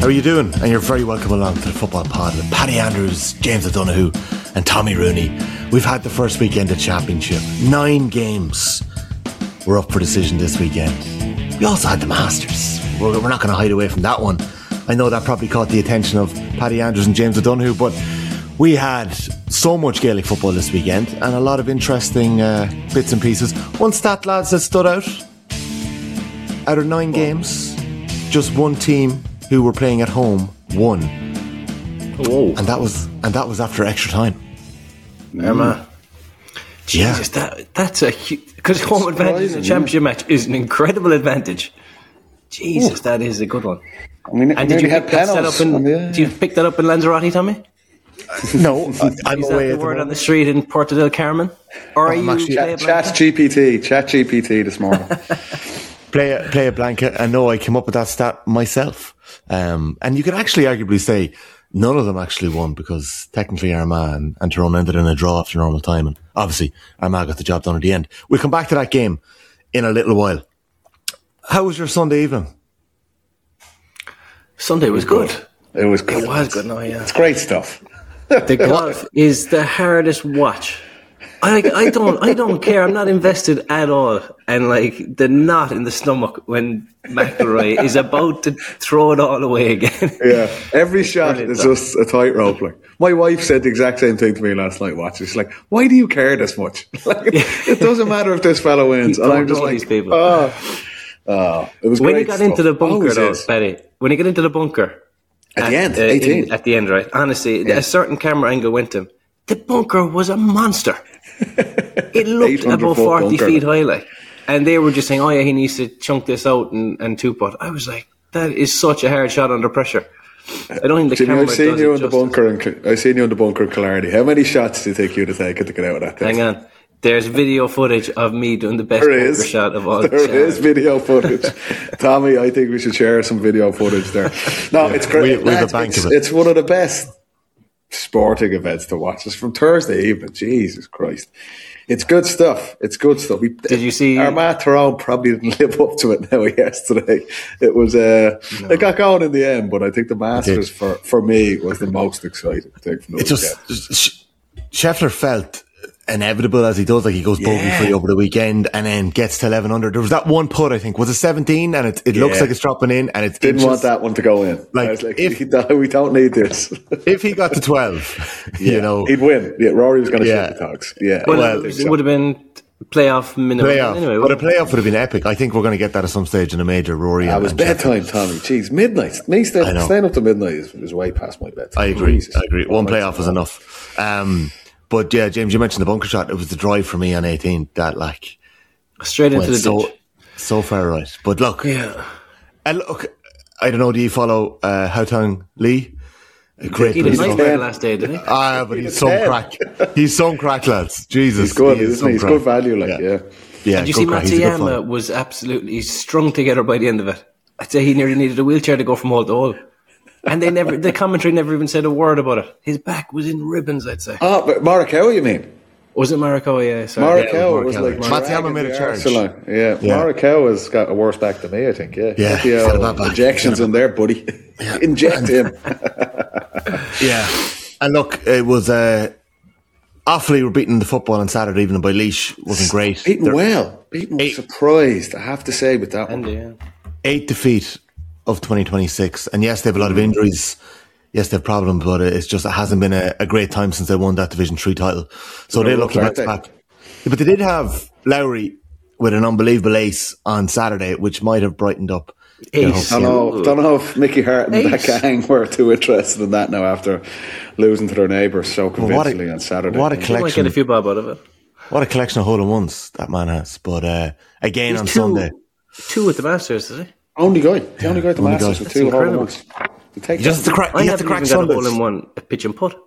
How are you doing? And you're very welcome along to the Football Pod with Paddy Andrews, James O'Donoghue and Tommy Rooney. We've had the first weekend of Championship. 9 games were up for decision this weekend. We also had the Masters. We're not going to hide away from that one. I know that probably caught the attention of Paddy Andrews and James O'Donoghue, but we had so much Gaelic football this weekend and a lot of interesting bits and pieces. One stat, lads, that stood out of 9 games, just one team who were playing at home won. Whoa. And that was after extra time. Jesus, that's a huge, because home advantage in a championship match is an incredible advantage. Jesus, that is a good one. I mean, and did you pick that up did you pick that up in Lanzarote, Tommy? No, I'm is that the word on the street in Puerto del Carmen? Or are you actually Chat GPT this morning? Play a blanket, and no, I came up with that stat myself. And you could actually arguably say none of them actually won, because technically Armagh and Tyrone ended in a draw after normal time, and obviously Armagh got the job done at the end. We'll come back to that game in a little while. How was your Sunday evening? Sunday was good. It was good. It was good, no, yeah. It's great stuff. The golf is the hardest watch. I don't care. I'm not invested at all. And like the knot in the stomach when McIlroy is about to throw it all away again. Yeah, every shot is just a tightrope. Like my wife said the exact same thing to me last night watching. She's like, "Why do you care this much? Like, it doesn't matter if this fellow wins." And I'm just like, these people. Oh, it was when great he got stuff. into the bunker, though, Betty. When he got into the bunker at the end, 18. At the end, right? Honestly, a certain camera angle went to him. The bunker was a monster. It looked about 40 feet high, like, and they were just saying, "Oh yeah, he needs to chunk this out and two-putt." I was like, "That is such a hard shot under pressure." I don't think the camera. I've seen you in the bunker, and I've seen you in the bunker in Killarney. How many shots do you think you'd have taken to get out of that thing? Hang on. There's video footage of me doing the best bunker shot of all. There is video footage. Tommy, I think we should share some video footage there. No, it's great. It's one of the best sporting events to watch. It's from Thursday evening. Jesus Christ. It's good stuff. Did you see Armagh Tyrone probably didn't live up to it now yesterday. It was it got going in the end, but I think the Masters for me was the most exciting thing from the weekend. Scheffler felt inevitable, as he does, like he goes bogey free over the weekend and then gets to 11 under. There was that one putt, I think, was it 17, and it looks like it's dropping in, and it didn't want that one to go in. Like, I was like, we don't need this. If he got to 12, you know, he'd win. Yeah, Rory was going to shoot the togs. Yeah, well, it would have been playoff minimum. Anyway, but a playoff would have been epic. I think we're going to get that at some stage in a major. Rory. It was bedtime, Tommy. Jeez, midnight. Me staying up to midnight is way past my bedtime. I agree. One playoff was enough. But yeah, James, you mentioned the bunker shot. It was the drive for me on 18 that like straight into the ditch. So far right. But look, and look, I don't know. Do you follow Haotong Lee? A great he did last day, didn't he? But he's some crack. He's some crack, lads. Jesus, he's good, isn't he? He's good value, like yeah. And you see, Matsuyama was absolutely strung together by the end of it. I'd say he nearly needed a wheelchair to go from hole to hole. And the commentary never even said a word about it. His back was in ribbons, I'd say. Oh, but Morikawa, you mean? Was it Morikawa? Yeah, sorry. Morikawa was like Matsuyama made a charge. Yeah, Morikawa's got a worse back than me, I think. Yeah. Injections in there, buddy. Yeah. Inject him. Yeah. And look, it was Offaly were beating the football on Saturday evening by Laois. Wasn't great. Beaten surprised, I have to say, with that one. 8th defeat of 2026, and yes, they have a lot of injuries, yes, they have problems, but it hasn't been a great time since they won that Division 3 title, so they look to bounce back. But they did have Lowry with an unbelievable ace on Saturday, which might have brightened up. Don't know if Mickey Hart and that gang were too interested in that now after losing to their neighbours so convincingly on Saturday. What a collection! Might get a few bob out of it. What a collection of hole-in-ones that man has. But again on Sunday, 2 at the Masters, is he? Only guy at the Masters with 2 hole-in-ones. You have to crack. You have to crack Sundays. Hole-in-one at pitch and putt.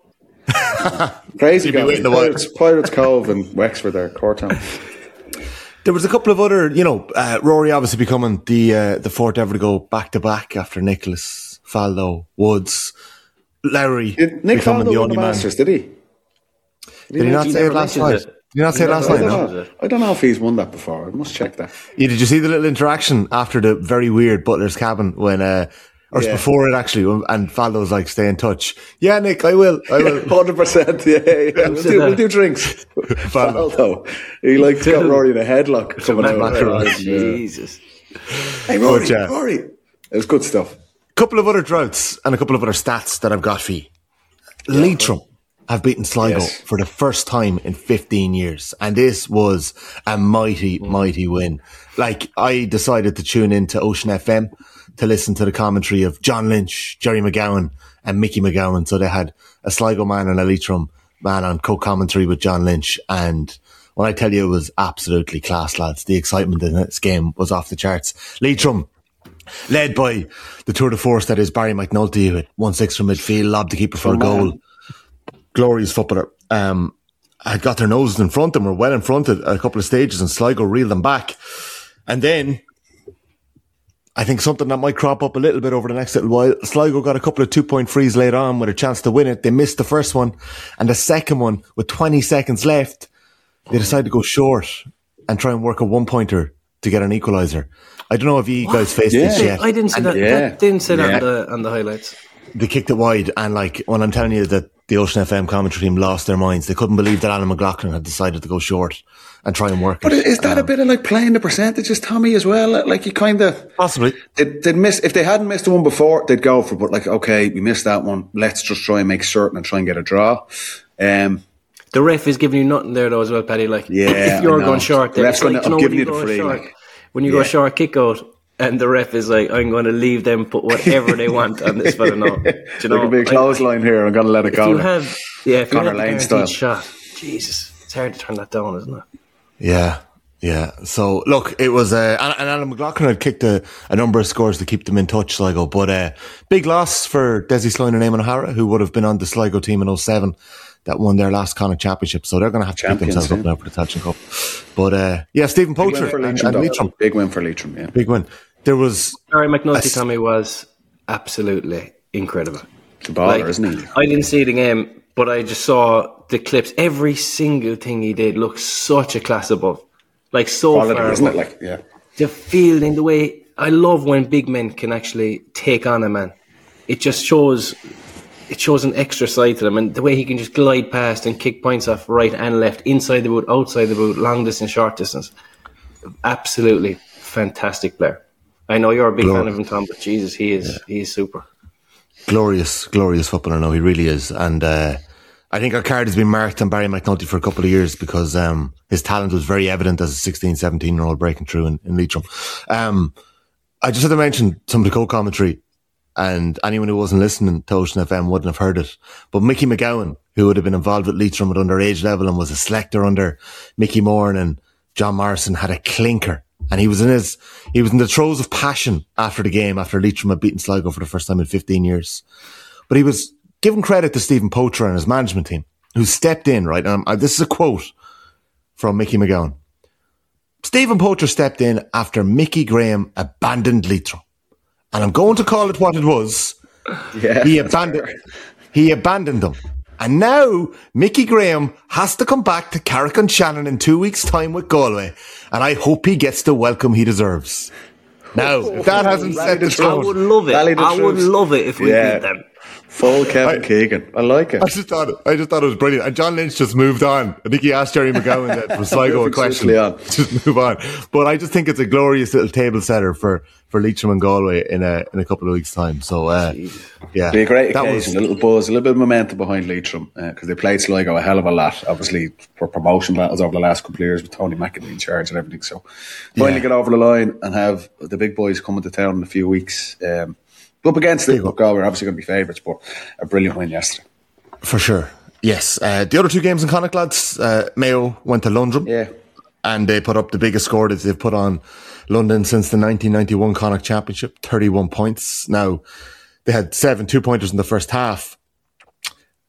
Crazy guy. Pirates Cove and Wexford there, Cortown. There was a couple of other, Rory obviously becoming the 4th ever to go back-to-back after Nicholas, Faldo, Woods, Lowry. Did Nick Faldo won the Masters, did he? Did he not say it last night? Did you not say it last night? No? I don't know if he's won that before. I must check that. Yeah, did you see the little interaction after the very weird Butler's Cabin when Or before it actually, and Faldo's like, stay in touch. Yeah, Nick, I will. 100%, yeah. We'll do drinks. Faldo. He like got Rory in a headlock. Jesus. Hey, Rory. It was good stuff. A couple of other droughts and a couple of other stats that I've got for you. Leitrim have beaten Sligo for the first time in 15 years. And this was a mighty win. Like, I decided to tune into Ocean FM to listen to the commentary of John Lynch, Jerry McGowan and Mickey McGowan. So they had a Sligo man and a Leitrim man on co-commentary with John Lynch. And when I tell you it was absolutely class, lads, the excitement in this game was off the charts. Leitrim, led by the tour de force that is Barry McNulty, who had 1-6 from midfield, lobbed the keeper for a goal. Glorious footballer. Had got their noses in front and were well in front at a couple of stages, and Sligo reeled them back. And then I think something that might crop up a little bit over the next little while. Sligo got a couple of 2-point frees later on with a chance to win it. They missed the first one, and the second one with 20 seconds left, they decided to go short and try and work a 1-pointer to get an equaliser. I don't know if you guys faced this yet. I didn't see that. That didn't say that on the highlights. They kicked it wide, and like when I'm telling you that the Ocean FM commentary team lost their minds, they couldn't believe that Alan McLaughlin had decided to go short and try and work. But is that a bit of like playing the percentages, Tommy, as well? Like you kind of possibly they'd miss if they hadn't missed the one before, they'd go for. But like, okay, we missed that one. Let's just try and make certain and try and get a draw. The ref is giving you nothing there though as well, Paddy. Like, if you're going short, the ref's like, I'm giving you the free. When you go short kick out, and the ref is like, I'm going to leave them put whatever they want on this fella now. There could be a clothesline here. I'm going to let it go. If you have Lane style shot, Jesus, it's hard to turn that down, isn't it? Yeah. So look, it was and Alan McLaughlin had kicked a number of scores to keep them in touch, Sligo. But big loss for Desi Sloan and Eamon O'Hara, who would have been on the Sligo team in 2007 that won their last Connacht Championship. So they're going to have to pick themselves up now for the Tailteann Cup. But Stephen Poacher and Leitrim. Big win for Leitrim, yeah. Big win. There was Barry McNulty, Tommy, was absolutely incredible. He's a baller, isn't he? I didn't see the game, but I just saw the clips. Every single thing he did looked such a class above. Like, so quality, far, isn't it? Like, yeah. The fielding, the way I love when big men can actually take on a man. It just shows an extra side to them, and the way he can just glide past and kick points off right and left, inside the boot, outside the boot, long distance, short distance. Absolutely fantastic player. I know you're a big fan of him, Tom, but Jesus, he is super. Glorious footballer. No, he really is. And I think our card has been marked on Barry McNulty for a couple of years because his talent was very evident as a 16, 17-year-old breaking through in Leitrim. I just had to mention some of the co-commentary, and anyone who wasn't listening to Ocean FM wouldn't have heard it. But Mickey McGowan, who would have been involved with Leitrim at underage level and was a selector under Mickey Moore and John Morrison, had a clinker. And he was in the throes of passion after the game, after Leitrim had beaten Sligo for the first time in 15 years. But he was giving credit to Stephen Poacher and his management team, who stepped in, right? And this is a quote from Mickey McGowan. Stephen Poacher stepped in after Mickey Graham abandoned Leitrim. And I'm going to call it what it was. Yeah, he abandoned them. And now Mickey Graham has to come back to Carrick-on-Shannon in 2 weeks' time with Galway. And I hope he gets the welcome he deserves. Now, if that hasn't set the tone. I would love it. I would love it if we beat them. Full Kevin Keegan. I like it. I just thought it was brilliant. And John Lynch just moved on. I think he asked Jerry McGowan that for Sligo a question. Just move on. But I just think it's a glorious little table setter for Leitrim and Galway in a couple of weeks' time. So, yeah. Be a great occasion. A little buzz, a little bit of momentum behind Leitrim because they played Sligo a hell of a lot, obviously, for promotion battles over the last couple of years with Tony McAdee in charge and everything. So, finally get over the line and have the big boys coming to town in a few weeks. Up against it, Galway are obviously going to be favourites, but a brilliant win yesterday. For sure, yes. The other two games in Connacht, lads, Mayo went to Lundrum, and they put up the biggest score that they've put on London since the 1991 Connacht Championship, 31 points. Now, they had 7 2-pointers in the first half.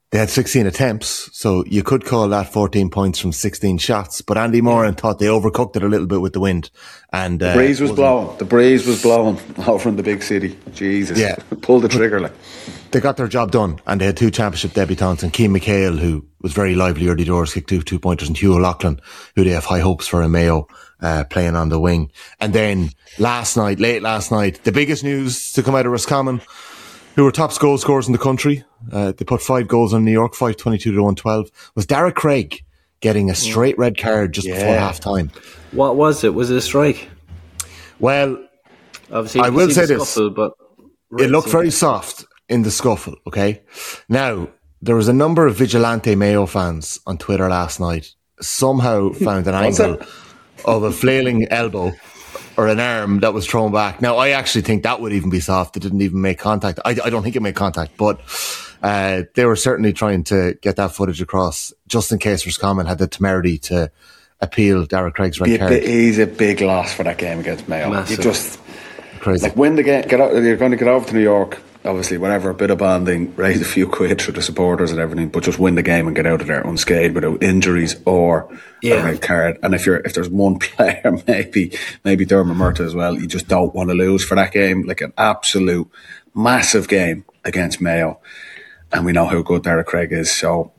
They had 16 attempts, so you could call that 14 points from 16 shots. But Andy Moran thought they overcooked it a little bit with the wind. And the breeze was blowing. The breeze was blowing over in the big city. Jesus. Yeah. Pull the trigger. Like. They got their job done, and they had 2 championship debutants, and Keane McHale, who was very lively early doors, kicked 2 pointers, and Hugh O'Loughlin, who they have high hopes for in Mayo, playing on the wing. And then late last night, the biggest news to come out of Roscommon, who were top goal scorers in the country, they put 5 goals on New York, 5-22 to 112, was Darragh Craig getting a straight red card just before half-time. What was it? Was it a strike? Well, obviously, I will say this, but it looked very soft in the scuffle, okay? Now, there was a number of Vigilante Mayo fans on Twitter last night, somehow found an angle of a flailing elbow or an arm that was thrown back. Now, I actually think that would even be soft. It didn't even make contact. I don't think it made contact, but they were certainly trying to get that footage across just in case Roscommon had the temerity to appeal Darragh Craig's red card. He's a big loss for that game against Mayo. Massive. You just crazy. Win the game. You're going to get over to New York. Obviously, whatever, a bit of bonding, raise a few quid for the supporters and everything, but just win the game and get out of there unscathed without injuries or a red card. And if there's one player, maybe Dermot Murtagh as well, you just don't want to lose for that game. Like an absolute massive game against Mayo, and we know how good Darragh Craig is. So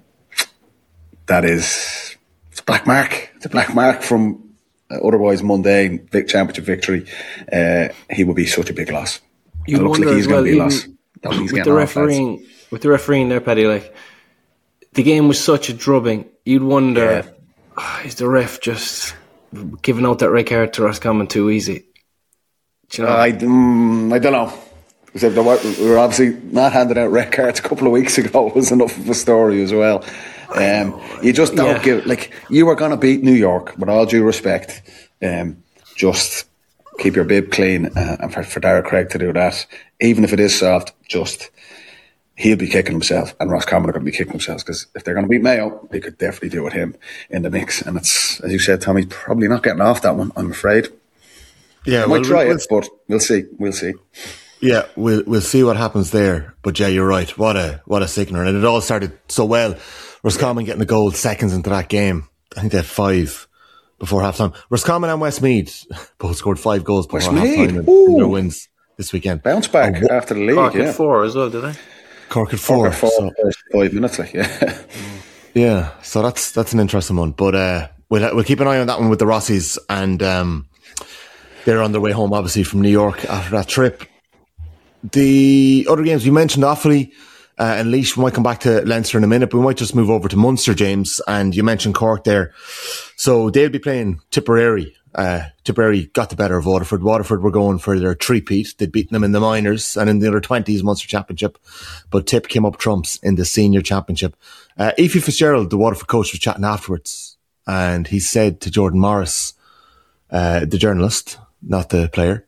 it's a black mark. It's a black mark from otherwise mundane championship victory. He would be such a big loss. It looks like he's going to be lost. With the refereeing there, Paddy, like the game was such a drubbing. You'd wonder, is the ref just giving out that red card to Roscommon too easy? Do you know? I don't know. We were obviously not handing out red cards a couple of weeks ago. It was enough of a story as well. You just don't give, like, you were going to beat New York, with all due respect. Just keep your bib clean, and for Darragh Craig to do that, even if it is soft, he'll be kicking himself, and Roscommon are going to be kicking themselves, because if they're going to beat Mayo, they could definitely do with him in the mix. And it's, as you said, Tommy, probably not getting off that one, I'm afraid. Yeah, might try it, but we'll see. Yeah, we'll see what happens there. But yeah, you're right. What a sickener, and it all started so well. Roscommon getting a goal seconds into that game. I think they had 5 before half-time. Roscommon and Westmeath both scored 5 goals before half-time in their wins this weekend. Bounce back after the league, Cork at 4 as well, did they? Cork at 4. So 5 minutes, like, Yeah, so that's an interesting one. But we'll keep an eye on that one with the Rossies, and they're on their way home, obviously, from New York after that trip. The other games, we mentioned Offaly and Laois. We might come back to Leinster in a minute, but we might just move over to Munster, James. And you mentioned Cork there. So they'll be playing Tipperary. Tipperary got the better of Waterford. Waterford were going for their three-peat. They'd beaten them in the minors and in the under 20s Munster Championship. But Tip came up trumps in the senior championship. Aoife Fitzgerald, the Waterford coach, was chatting afterwards. And he said to Jordan Morris, the journalist, not the player,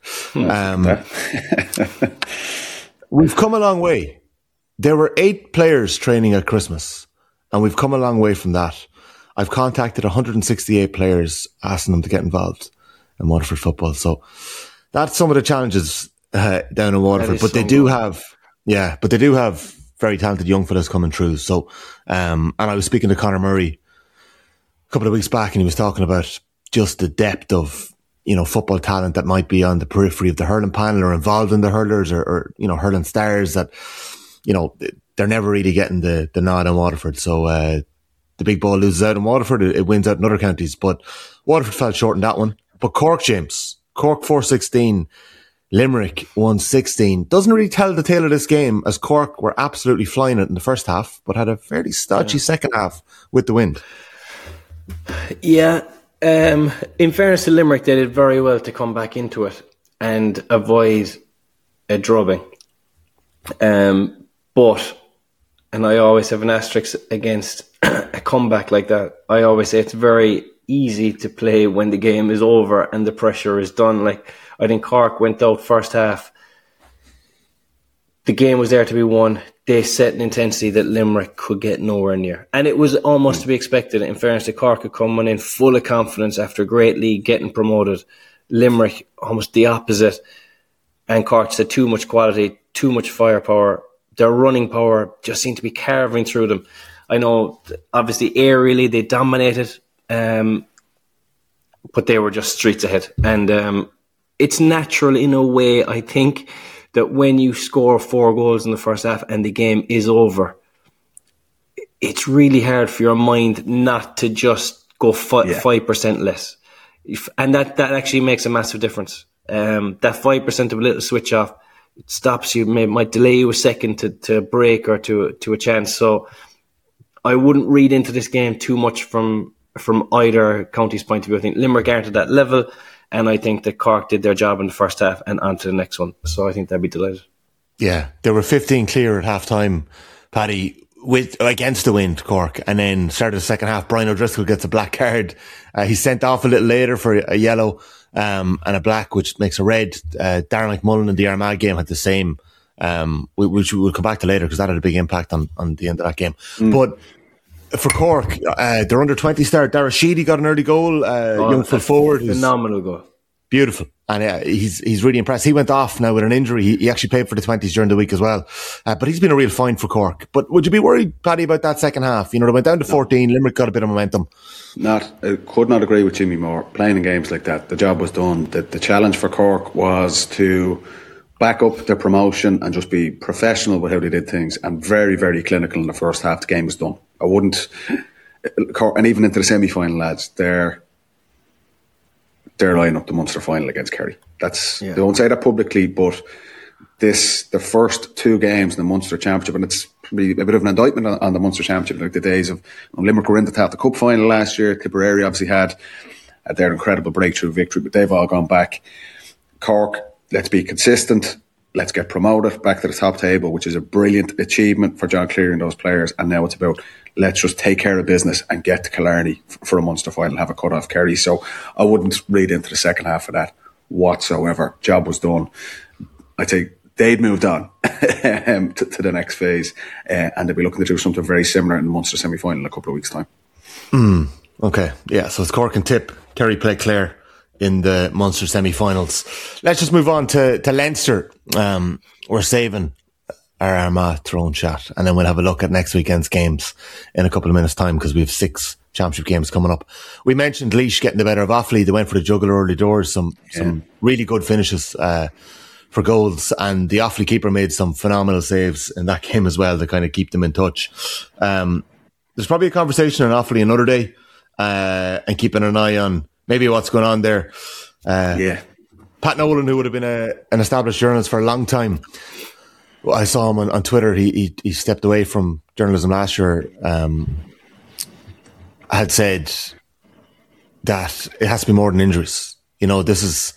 we've come a long way. There were 8 players training at Christmas, and we've come a long way from that. I've contacted 168 players, asking them to get involved in Waterford football. So that's some of the challenges down in Waterford. But they do have very talented young fellas coming through. So, and I was speaking to Conor Murray a couple of weeks back, and he was talking about just the depth of, football talent that might be on the periphery of the hurling panel or involved in the hurlers or hurling stars that, they're never really getting the nod in Waterford. So, the big ball loses out in Waterford. It wins out in other counties, but Waterford fell short in that one. But Cork, James, Cork 4-16, Limerick 1-16. Doesn't really tell the tale of this game, as Cork were absolutely flying it in the first half, but had a fairly stodgy second half with the wind. Yeah. In fairness to Limerick, they did very well to come back into it and avoid a drubbing. But, and I always have an asterisk against a comeback like that. I always say it's very easy to play when the game is over and the pressure is done. Like, I think Cork went out first half. The game was there to be won. They set an intensity that Limerick could get nowhere near. And it was almost to be expected. In fairness to Cork, had come in full of confidence after a great league, getting promoted. Limerick, almost the opposite. And Cork said too much quality, too much firepower, their running power just seemed to be carving through them. I know, obviously, aerially they dominated, but they were just streets ahead. And it's natural in a way, I think, that when you score 4 goals in the first half and the game is over, it's really hard for your mind not to just go 5% less. And that actually makes a massive difference. That 5% of a little switch off, it stops you, might delay you a second to break or to a chance. So I wouldn't read into this game too much from either county's point of view. I think Limerick aren't at that level, and I think that Cork did their job in the first half and on to the next one. So I think they'd be delighted. Yeah, there were 15 clear at half time, Paddy, against the wind, Cork, and then started the second half. Brian O'Driscoll gets a black card. He's sent off a little later for a yellow and a black, which makes a red. Darren McMullen in the Armagh game had the same, which we'll come back to later because that had a big impact on the end of that game. But for Cork, their under-20 start, Dara Sheedy got an early goal, young full forward. Phenomenal goal. Beautiful. And he's really impressed. He went off now with an injury. He actually played for the 20s during the week as well. But he's been a real find for Cork. But would you be worried, Paddy, about that second half? You know, they went down to 14. Limerick got a bit of momentum. I could not agree with Jimmy more. Playing in games like that, the job was done. The challenge for Cork was to back up their promotion and just be professional with how they did things and very, very clinical in the first half. The game was done. I wouldn't... And even into the semi-final, lads, they're lining up the Munster final against Kerry. They don't say that publicly, but the first 2 games in the Munster Championship, and it's probably a bit of an indictment on the Munster Championship, like the days of Limerick were in the Taft Cup final last year. Tipperary obviously had their incredible breakthrough victory, but they've all gone back. Cork, let's be consistent. Let's get promoted back to the top table, which is a brilliant achievement for John Cleary and those players. And now it's about, let's just take care of business and get to Killarney for a Munster final and have a cut off Kerry. So I wouldn't read into the second half of that whatsoever. Job was done. I'd say they'd moved on to the next phase, and they'll be looking to do something very similar in the Munster semi-final in a couple of weeks' time. Okay, yeah, so it's Cork and Tip. Kerry play Clare in the Munster semi-finals. Let's just move on to Leinster. We're saving our Armagh throne chat, and then we'll have a look at next weekend's games in a couple of minutes' time because we have 6 championship games coming up. We mentioned Laois getting the better of Offaly. They went for the jugular early doors, some really good finishes for goals, and the Offaly keeper made some phenomenal saves in that game as well to kind of keep them in touch. There's probably a conversation on Offaly another day, and keeping an eye on maybe what's going on there. Pat Nolan, who would have been an established journalist for a long time, I saw him on Twitter. He stepped away from journalism last year. Had said that it has to be more than injuries. You know, this is,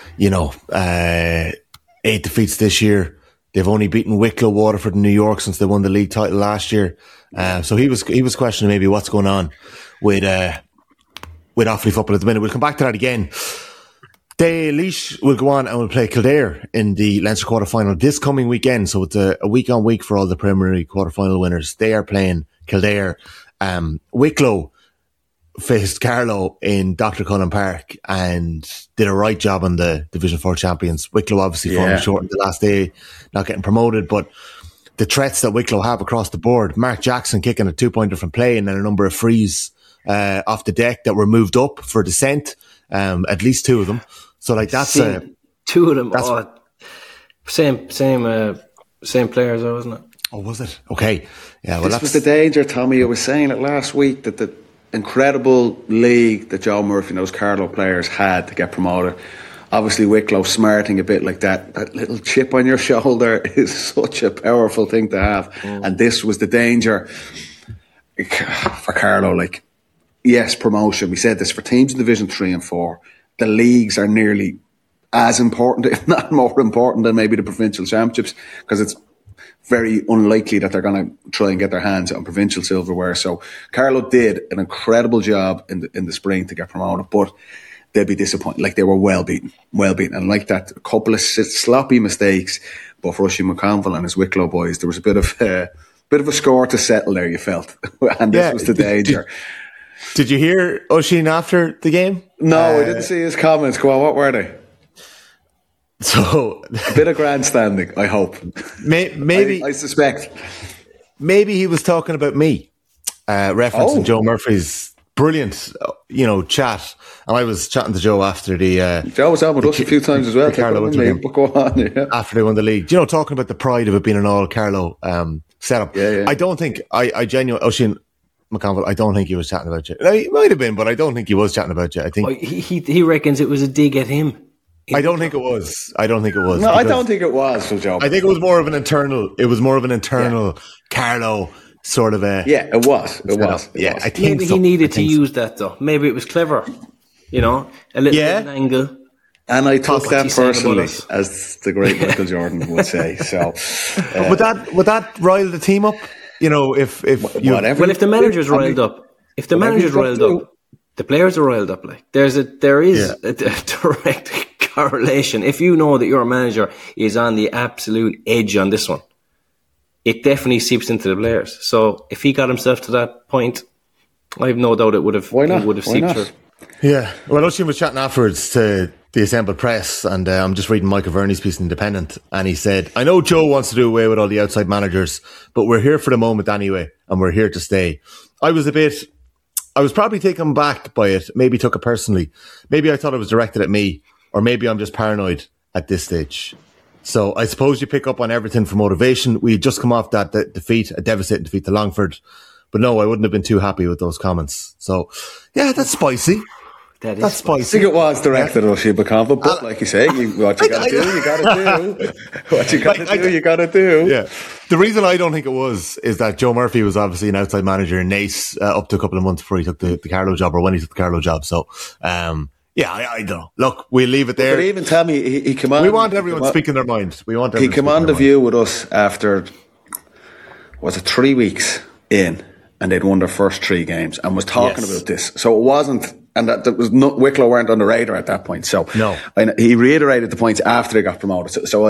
8 defeats this year. They've only beaten Wicklow, Waterford and New York since they won the league title last year. So he was questioning maybe what's going on with Offaly football at the minute. We'll come back to that again. Laois will go on and will play Kildare in the Leinster quarter-final this coming weekend. So it's a week-on-week for all the preliminary quarter-final winners. They are playing Kildare. Wicklow faced Carlow in Dr. Cullen Park and did a right job on the Division 4 champions. Wicklow obviously falling short in the last day, not getting promoted, but the threats that Wicklow have across the board, Mark Jackson kicking a 2-pointer from play and then a number of frees off the deck that were moved up for descent, at least 2 of them. So like that's 2 of them. Same players, though, wasn't it? Oh, was it? Okay. Yeah. Well, this was the danger, Tommy. I was saying it last week that the incredible league that Joe Murphy and those Carlow players had to get promoted. Obviously, Wicklow smarting a bit like that. That little chip on your shoulder is such a powerful thing to have. And this was the danger for Carlow. Like, yes, promotion. We said this for teams in Division 3 and 4. The leagues are nearly as important, if not more important, than maybe the provincial championships, because it's very unlikely that they're going to try and get their hands on provincial silverware. So Carlow did an incredible job in the spring to get promoted, but they'd be disappointed. Like, they were well beaten. And like that, a couple of sloppy mistakes, but for Oisin McConville and his Wicklow boys, there was a bit of a score to settle there, you felt. And this was the danger. Did you hear Oisin after the game? No, I didn't see his comments. Go on, what were they? So a bit of grandstanding, I hope. Maybe I suspect. Maybe he was talking about me, referencing Joe Murphy's brilliant, chat. And I was chatting to Joe after the... Joe was on with us a few times as well. Carlow go on, yeah. After they won the league. Talking about the pride of it being an all-Carlow setup. Yeah. I don't think... I genuinely... Oisin McConville, I don't think he was chatting about you. He might have been, but I don't think he was chatting about you. I think... He reckons it was a dig at him. I don't think it was. No, I don't think it was for Joe. I think it was more of an internal... It was more of an internal Carlow sort of a... Yeah, it was. Yeah, I think maybe he needed to use that, though. Maybe it was clever. A little bit of an angle. And I took that personally, as the great Michael Jordan would say. So, would that rile the team up? If the manager's riled up, the players are riled up. Like there is a direct correlation. If you know that your manager is on the absolute edge on this one, it definitely seeps into the players. So if he got himself to that point, I have no doubt it would have. Why not? Would have seeped through. Yeah. Well, Oisin was chatting afterwards to the assembled press, and I'm just reading Michael Verney's piece in Independent, and he said, I know Joe wants to do away with all the outside managers, but we're here for the moment anyway, and we're here to stay. I was probably taken back by it, maybe took it personally. Maybe I thought it was directed at me, or maybe I'm just paranoid at this stage. So I suppose you pick up on everything for motivation. We had just come off that defeat, a devastating defeat to Longford. But no, I wouldn't have been too happy with those comments. So, yeah, that's spicy. That's spicy. I think it was directed at Oisin McConville, but like you say, what you got to do, you got to do. What you got to do, you got to do. Yeah. The reason I don't think it was is that Joe Murphy was obviously an outside manager in Naas up to a couple of months before he took the Carlow job, or when he took the Carlow job. So, I don't know. Look, we'll leave it there. But even tell me, he came on. We want everyone speaking their mind. He came on the View with us after, was it 3 weeks in? And they'd won their first 3 games and was talking about this. So it wasn't, and that was not, Wicklow weren't on the radar at that point. So no, he reiterated the points after they got promoted. So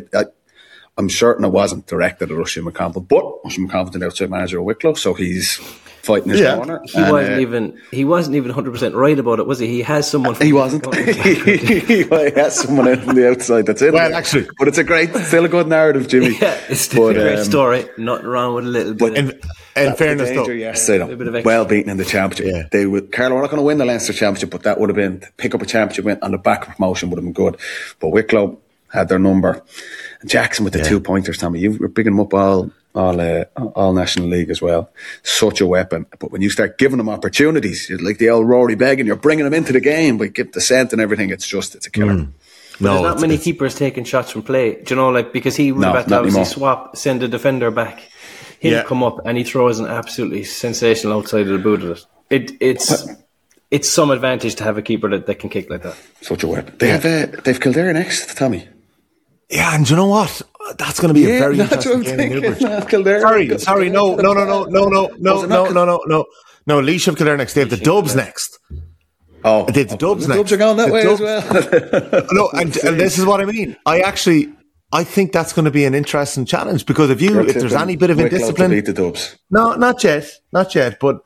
I'm certain it wasn't directed at Oisin McConville, but Oisin McConville, the outside manager of Wicklow, so he's fighting his corner. He wasn't even 100% right about it, was he? He has someone. He wasn't. He has someone in from the outside. That's it. Well, actually, but it's still a good narrative, Jimmy. Yeah, it's still a great story. Nothing wrong with a little bit. In fairness, though, yesterday, well beaten in the championship. Yeah. Carlow were not going to win the Leinster Championship, but that would have been pick up a championship win on the back of promotion would have been good. But Wicklow had their number, and Jackson with the 2-pointers. Tommy, you were bigging them up all National League as well. Such a weapon. But when you start giving them opportunities, like the old Rory Beggan, you're bringing them into the game, but give the scent and everything. It's a killer. No, there's not many keepers taking shots from play. Do you know, because he would have to obviously send a defender back. He'll come up and he throws an absolutely sensational outside of the boot of it. It's some advantage to have a keeper that can kick like that. Such a weapon. They've Kildare next, Tommy. Yeah, and do you know what? That's going to be a very interesting game in Newbridge. Sorry, no. Laois have Kildare next. They have the Dubs next. Oh, they have the Dubs next. Dubs are going that way as well. No, and this is what I mean. I think that's going to be an interesting challenge, because if there's any bit of indiscipline, beat the Dubs. No, not yet. But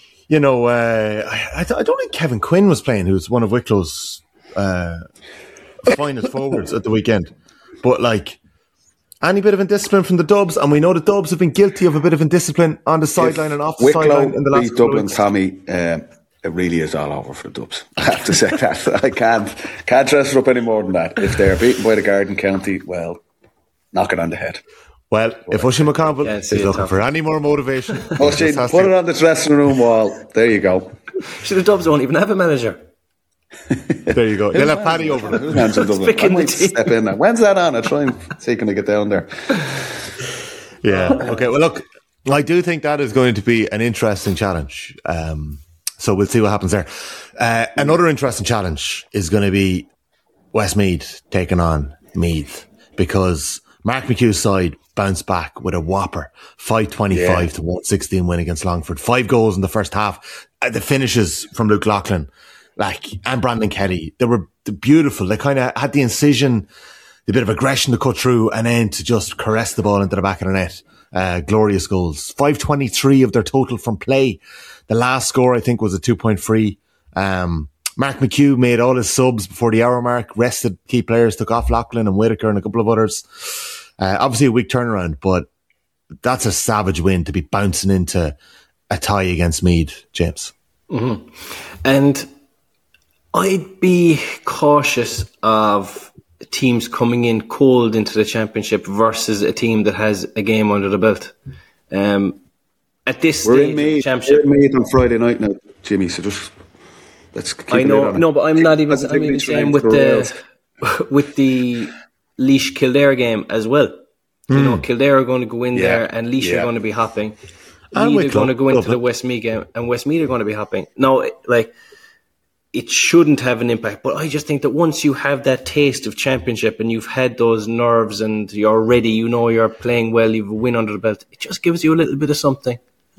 I don't think Kevin Quinn was playing, who's one of Wicklow's finest forwards at the weekend. But any bit of indiscipline from the Dubs, and we know the Dubs have been guilty of a bit of indiscipline on the sideline and off the sideline in the last couple of weeks. Tommy, it really is all over for the Dubs. I have to say that. I can't dress it up any more than that. If they're beaten by the Garden County, well, knock it on the head. Well, if Oisin McConville is looking for any more motivation, put it on the dressing room wall. There you go. So the Dubs don't even have a manager. There you go. They'll have Paddy over them. I might step in now. When's that on? I try and see can I get down there. Yeah. Okay. Well, look, I do think that is going to be an interesting challenge. So we'll see what happens there. Another interesting challenge is going to be Westmeath taking on Meath, because Mark McHugh's side bounced back with a whopper 525 to 116 win against Longford. 5 goals in the first half. The finishes from Luke Loughlin, and Brandon Kelly, they were beautiful. They kind of had the incision, the bit of aggression to cut through, and then to just caress the ball into the back of the net. Glorious goals. 523 of their total from play. The last score, I think, was a 2-point free. Mark McHugh made all his subs before the hour mark, rested key players, took off Loughlin and Whitaker and a couple of others. Obviously a weak turnaround, but that's a savage win to be bouncing into a tie against Meath, James. Mm-hmm. And I'd be cautious of teams coming in cold into the championship versus a team that has a game under the belt. At this stage of the championship, we're in Meath on Friday night now, Jimmy. So just let's keep I know, no, but I'm not even saying with the Laois Kildare game as well. You know, Kildare are going to go in there, and Laois are going to be hopping. Meath are going to go into the Westmeath game, and Westmeath are going to be hopping. Now, like, it shouldn't have an impact, but I just think that once you have that taste of championship and you've had those nerves and you're ready, you know you're playing well, you've a win under the belt, it just gives you a little bit of something.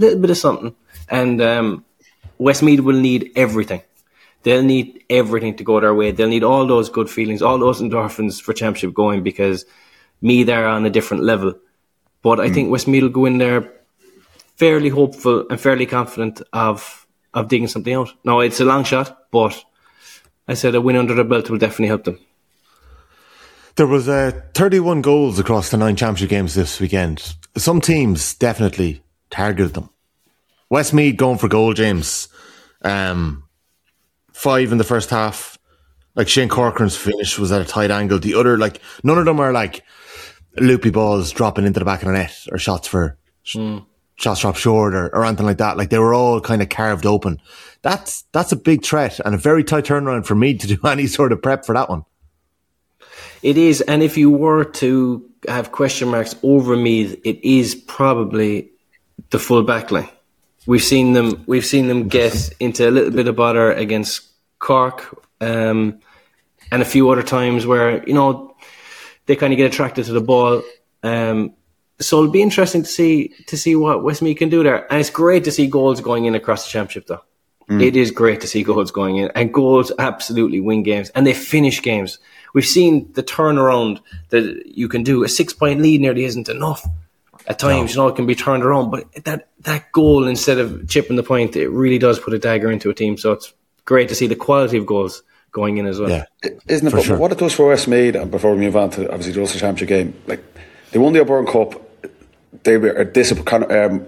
And Westmeath will need everything. They'll need everything to go their way. They'll need all those good feelings, all those endorphins for championship going, because Meath are on a different level. But I think Westmeath will go in there fairly hopeful and fairly confident of digging something out. Now, it's a long shot, but I said a win under the belt will definitely help them. There was 31 goals across the 9 championship games this weekend. Some teams definitely targeted them. Westmeath going for goal, James. 5 in the first half. Like, Shane Corcoran's finish was at a tight angle. The other, like, none of them are like loopy balls dropping into the back of the net or shots dropped short or anything like that. Like, they were all kind of carved open. That's a big threat and a very tight turnaround for me to do any sort of prep for that one. It is, and if you were to have question marks over Meath, it is probably the full back line. We've seen them get into a little bit of bother against Cork, and a few other times where, you know, they kind of get attracted to the ball. So it'll be interesting to see what Westmeath can do there. And it's great to see goals going in across the championship, though. It is great to see goals going in, and goals absolutely win games, and they finish games. We've seen the turnaround that you can do. A 6-point lead nearly isn't enough. At times, you know, it can be turned around, but that goal, instead of chipping the point, it really does put a dagger into a team. So it's great to see the quality of goals going in as well. Yeah, isn't it? But sure. What it does for Westmeath, and before we move on to obviously the Ulster Championship game, like, they won the O'Byrne Cup. They were a discipline.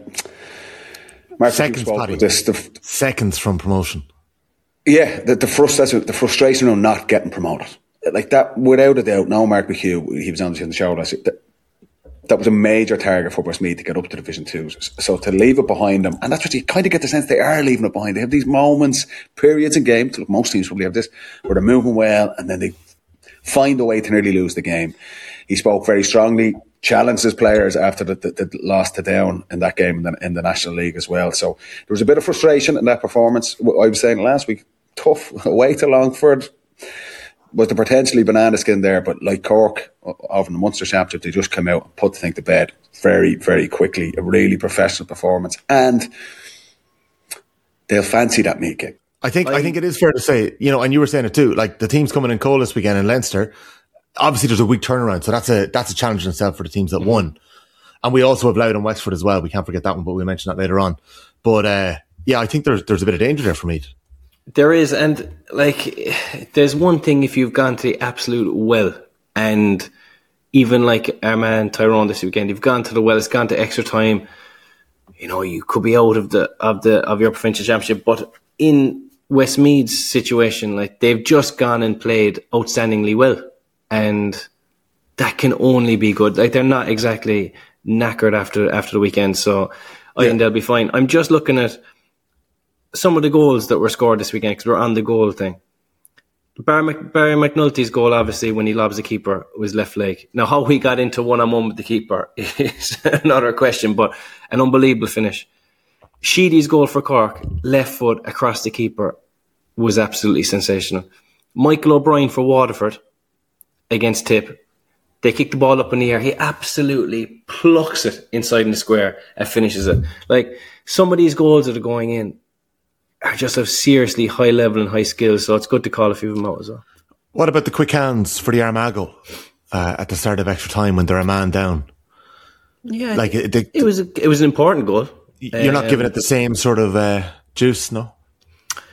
Seconds from promotion. Yeah, the frustration of not getting promoted, like that, without a doubt. Now, Mark McHugh, he was on the show last week. That was a major target for Westmeath to get up to Division 2. So to leave it behind them, and that's what you kind of get the sense they are leaving it behind. They have these moments, periods in games, look, most teams probably have this, where they're moving well and then they find a way to nearly lose the game. He spoke very strongly, challenged his players after the loss to Down in that game in the National League as well. So there was a bit of frustration in that performance. I was saying last week, tough away to Longford. Was the potentially banana skin there, but like Cork over in the Munster Championship, they just came out and put the thing to bed very, very quickly. A really professional performance, and they'll fancy that Meath game. I think it is fair to say, you know, and you were saying it too. Like, the teams coming in cold this weekend in Leinster, obviously there's a weak turnaround, so that's a challenge in itself for the teams that won. And we also have Louth and Wexford as well. We can't forget that one, but we'll mention that later on. But yeah, I think there's a bit of danger there for Meath. There is, and like, there's one thing if you've gone to the absolute well, and even like Armagh, Tyrone this weekend, you've gone to the well, it's gone to extra time. You know, you could be out of your provincial championship, but in Westmeath's situation, like, they've just gone and played outstandingly well, and that can only be good. Like, they're not exactly knackered after the weekend, so I think they'll be fine. I'm just looking at some of the goals that were scored this weekend, because we're on the goal thing. Barry McNulty's goal, obviously, when he lobs the keeper, was left leg. Now, how he got into one-on-one with the keeper is another question, but an unbelievable finish. Sheedy's goal for Cork, left foot across the keeper, was absolutely sensational. Michael O'Brien for Waterford against Tip. They kick the ball up in the air. He absolutely plucks it inside in the square and finishes it. Like, some of these goals that are going in are just of seriously high level and high skill, so it's good to call a few of them out as well. What about the quick hands for the Armagh goal at the start of extra time when they're a man down? Yeah, like it was an important goal. You're not giving it the same sort of juice, no?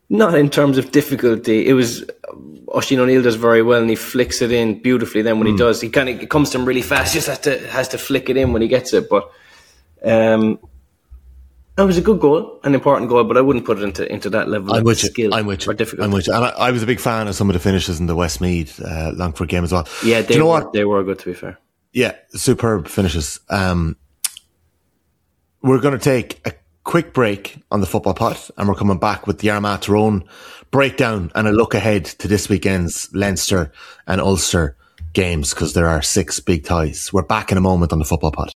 Not in terms of difficulty. It was Oisín O'Neill does very well, and he flicks it in beautifully. Then when he does, it comes to him really fast. Just has to flick it in when he gets it. But it was a good goal, an important goal. But I wouldn't put it into that level of skill or difficulty. And I was a big fan of some of the finishes in the Westmeath Longford game as well. Yeah, they were good, to be fair. Yeah, superb finishes. We're going to take a quick break on the Football Pod, and we're coming back with the Armagh Tyrone breakdown and a look ahead to this weekend's Leinster and Ulster games, because there are 6 big ties. We're back in a moment on the Football Pod.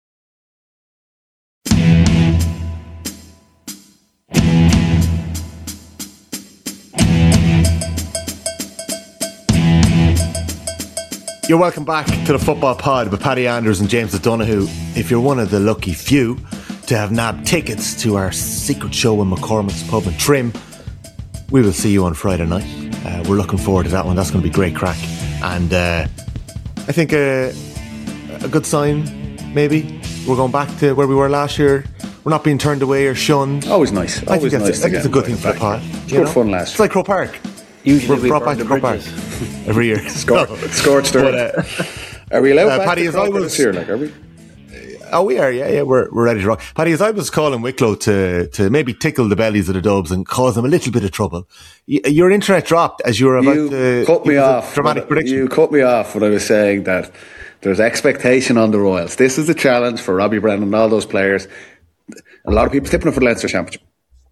You're welcome back to the Football Pod with Paddy Andrews and James O'Donoghue. If you're one of the lucky few to have nabbed tickets to our secret show in McCormick's Pub and Trim, we will see you on Friday night. We're looking forward to that one. That's going to be great crack. And I think a good sign, maybe. We're going back to where we were last year. We're not being turned away or shunned. Always nice. I think it's a good thing for the pod. It's good fun last year. It's like Croke Park. Usually we brought back to Croke Park every year. Scorched earth. Are we allowed back Paddy, to Croke this year? Are we? Oh, we are, yeah, we're ready to rock. Paddy, as I was calling Wicklow to maybe tickle the bellies of the Dubs and cause them a little bit of trouble, your internet dropped as you were about to cut me off. Dramatic prediction. You cut me off when I was saying that there's expectation on the Royals. This is a challenge for Robbie Brennan and all those players. A lot of people tipping them for the Leinster Championship.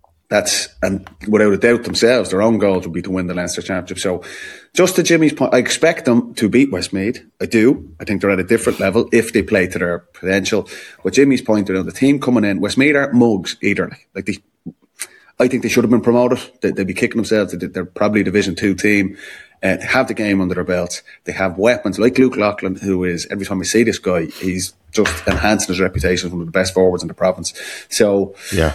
And without a doubt themselves, their own goals would be to win the Leinster Championship. So, just to Jimmy's point, I expect them to beat Westmeath. I do. I think they're at a different level if they play to their potential. But Jimmy's point around the team coming in, Westmeath aren't mugs either. I think they should have been promoted. They'd be kicking themselves. They're probably a Division 2 team. They have the game under their belts. They have weapons like Luke Loughlin, who is, every time I see this guy, he's just enhancing his reputation as one of the best forwards in the province. So, yeah.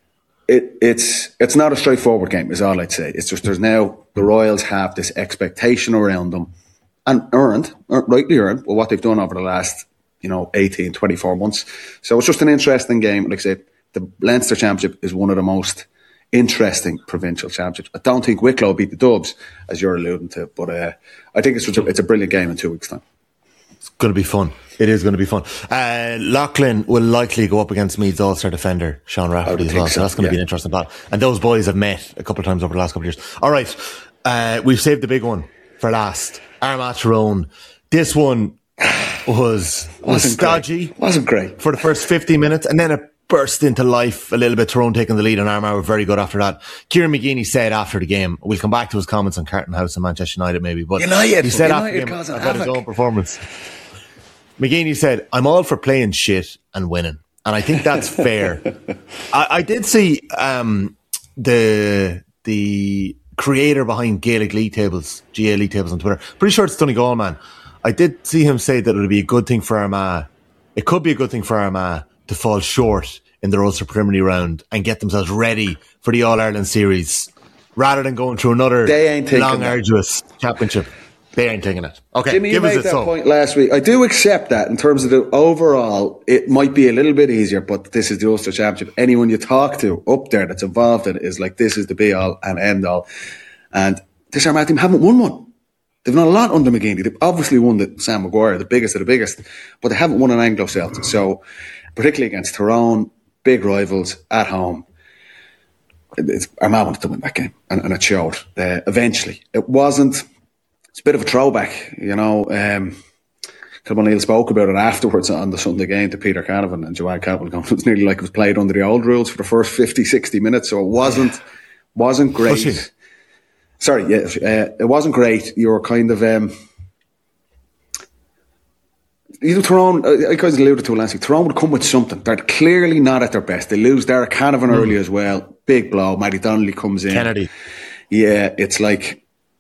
It's not a straightforward game, is all I'd say. It's just there's now the Royals have this expectation around them, and rightly earned, with what they've done over the last 18, 24 months. So it's just an interesting game. Like I said, the Leinster Championship is one of the most interesting provincial championships. I don't think Wicklow beat the Dubs, as you're alluding to, but I think it's a brilliant game in 2 weeks' time. It's going to be fun. It is going to be fun. Loughlin will likely go up against Meath's All-Star defender, Sean Rafferty, as well. So that's going to be an interesting battle. And those boys have met a couple of times over the last couple of years. All right. We've saved the big one for last. Armagh Tyrone. This one was stodgy. Wasn't great. For the first 50 minutes. And then it burst into life a little bit. Tyrone taking the lead, and Armagh were very good after that. Kieran McGeeney said after the game, we'll come back to his comments on Carton House and Manchester United maybe, but he said after the game about his own performance. McGeeney said, I'm all for playing shit and winning. And I think that's fair. I did see the creator behind Gaelic League Tables, GA League Tables on Twitter. Pretty sure it's Donegal, man. I did see him say that it would be a good thing for Armagh. It could be a good thing for Armagh to fall short in the Ulster preliminary round and get themselves ready for the All-Ireland series rather than going through another long, arduous championship. They ain't taking it. Okay, Jimmy, you made that point last week. I do accept that in terms of the overall, it might be a little bit easier, but this is the Ulster Championship. Anyone you talk to up there that's involved in it is like, this is the be-all and end-all. And this Armagh team haven't won one. They've won a lot under McGeeney. They've obviously won the Sam Maguire, the biggest of the biggest, but they haven't won an Anglo-Celtic. So, particularly against Tyrone, big rivals at home, Armagh wanted to win that game, and it showed eventually. It wasn't... It's a bit of a throwback, Kilman O'Neill spoke about it afterwards on the Sunday game to Peter Canavan and Joanne Campbell. It was nearly like it was played under the old rules for the first 50, 60 minutes, so it wasn't great. Sorry, it wasn't great. You were kind of... Tyrone, I guys alluded to it last week, Tyrone would come with something. They're clearly not at their best. They lose Derek Canavan early as well. Big blow. Matty Donnelly comes in. Kennedy. Yeah, it's like...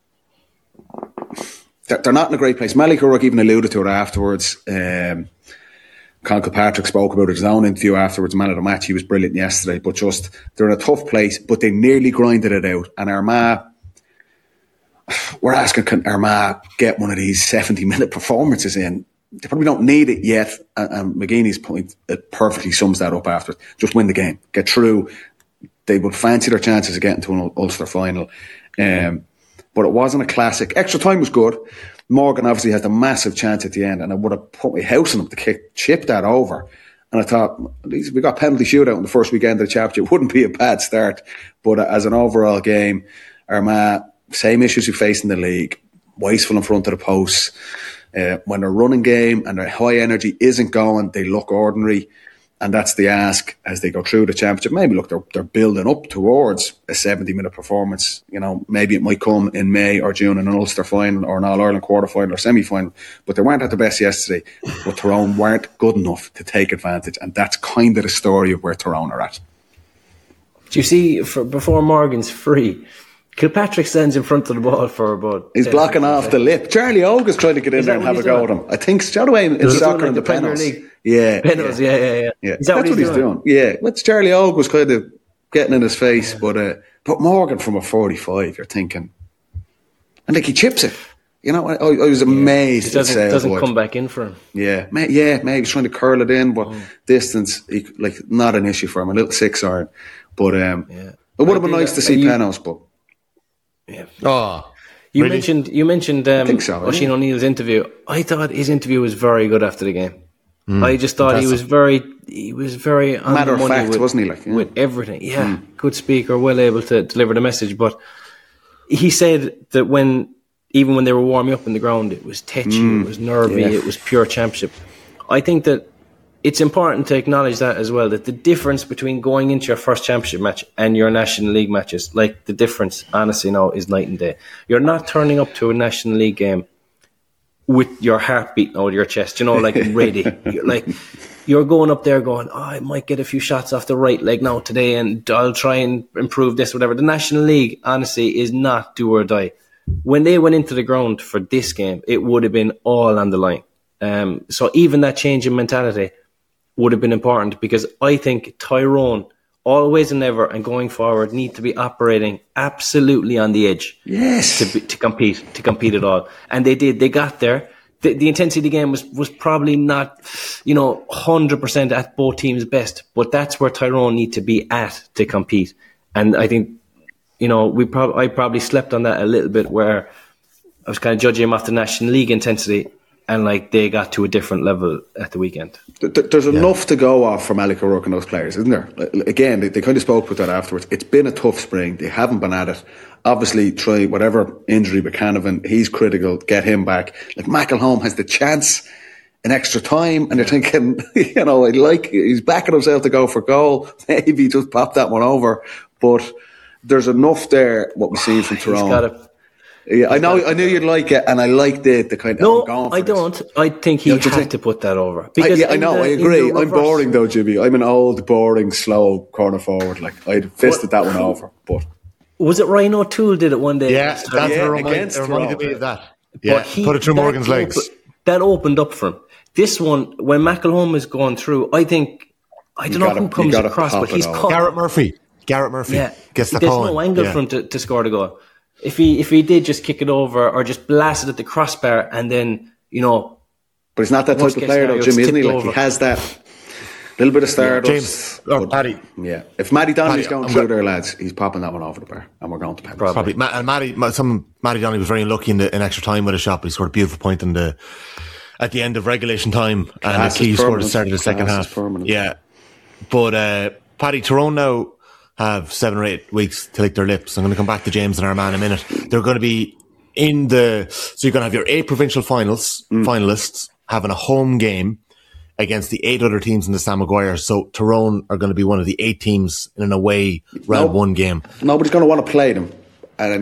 They're not in a great place. Malik O'Rourke even alluded to it afterwards. Conn Kilpatrick spoke about it in his own interview afterwards. Man of the match, he was brilliant yesterday. But just, they're in a tough place, but they nearly grinded it out. And Armagh, we're asking, can Armagh get one of these 70-minute performances in? They probably don't need it yet. And McGeeney's point, it perfectly sums that up afterwards. Just win the game. Get through. they would fancy their chances of getting to an Ulster final. But it wasn't a classic. Extra time was good. Morgan obviously has the massive chance at the end, and I would have put my house on him to chip that over. And I thought, at least we got penalty shootout in the first weekend of the championship. It wouldn't be a bad start. But as an overall game, Armagh, same issues we face in the league. Wasteful in front of the posts. When their running game and their high energy isn't going, they look ordinary. And that's the ask as they go through the championship. Maybe, look, they're building up towards a 70-minute performance. You know, maybe it might come in May or June in an Ulster final or an All-Ireland quarter-final or semi-final. But they weren't at their best yesterday. But Tyrone weren't good enough to take advantage. And that's kind of the story of where Tyrone are at. Do you see, before Morgan's free, Kilpatrick stands in front of the ball for about... He's blocking off the lip. Charlie Ogue is trying to get in there and have a go at him. I think, straight away in soccer and the Premier League. Yeah. Penalties, yeah. That's what he's doing. Yeah. What's Charlie Ogue was kind of getting in his face, but Morgan from a 45, you're thinking. And like he chips it. You know, I was amazed. It doesn't come back in for him. Yeah. Maybe he's trying to curl it in, but distance, not an issue for him. A little 6-iron. But it would have been nice to see Penos, but... Yeah. Oh, you really? mentioned Oisin O'Neill's interview. I thought his interview was very good after the game. I just thought he was very on matter the of money fact, wasn't he? With everything. Yeah, good speaker, well able to deliver the message. But he said that even when they were warming up in the ground, it was tetchy, it was nervy, it was pure championship. I think that it's important to acknowledge that as well, that the difference between going into your first championship match and your National League matches, like the difference, honestly now, is night and day. You're not turning up to a National League game with your heart beating out of your chest, ready. You're going up there going, I might get a few shots off the right leg now today and I'll try and improve this, whatever. The National League, honestly, is not do or die. When they went into the ground for this game, it would have been all on the line. So even that change in mentality would have been important, because I think Tyrone, always and ever and going forward, need to be operating absolutely on the edge. Yes. To compete at all. And they did. They got there. The intensity of the game was probably not, 100% at both teams' best, but that's where Tyrone need to be at to compete. And I think, I probably slept on that a little bit, where I was kind of judging them off the National League intensity, and they got to a different level at the weekend. There's enough to go off from Alec O'Rourke and those players, isn't there? Again, they kind of spoke with that afterwards. It's been a tough spring. They haven't been at it. Obviously, try whatever injury with Canavan, he's critical. Get him back. McElhone has the chance in extra time, and you're thinking, he's backing himself to go for goal. Maybe he just popped that one over. But there's enough there, what we see from Tyrone. Yeah, I knew you'd like it, and I liked it. The kind of no, I don't. I think he had to put that over. Because I agree. I'm boring though, Jimmy. I'm an old, boring, slow corner forward. I'd fisted that one over. But was it Ryan O'Toole did it one day? Yeah, that's what reminded me of that. Yeah, put it through Morgan's legs. That opened up for him. This one, when McElhone is going through, I don't know who comes across, but he's caught. Garrett Murphy gets the call. There's no angle for him to score the goal. If he did just kick it over or just blast it at the crossbar and then, But he's not that type of player though, Jimmy, isn't he? He has that little bit of stardust. James, or Paddy. Yeah. If Matty Donnelly's going through there, lads, he's popping that one over the bar and we're going to penalties. Probably. And Matty Donnelly was very unlucky in extra time with a shot, but he scored a beautiful point at the end of regulation time. And the key scored at the start of the second half. Yeah. But Paddy, Tyrone now have 7 or 8 weeks to lick their lips. I'm going to come back to James and Armagh in a minute. They're going to be so you're going to have your 8 provincial finalists having a home game against the 8 other teams in the Sam Maguire. So Tyrone are going to be one of the 8 teams in an away round 1 game. Nobody's going to want to play them. And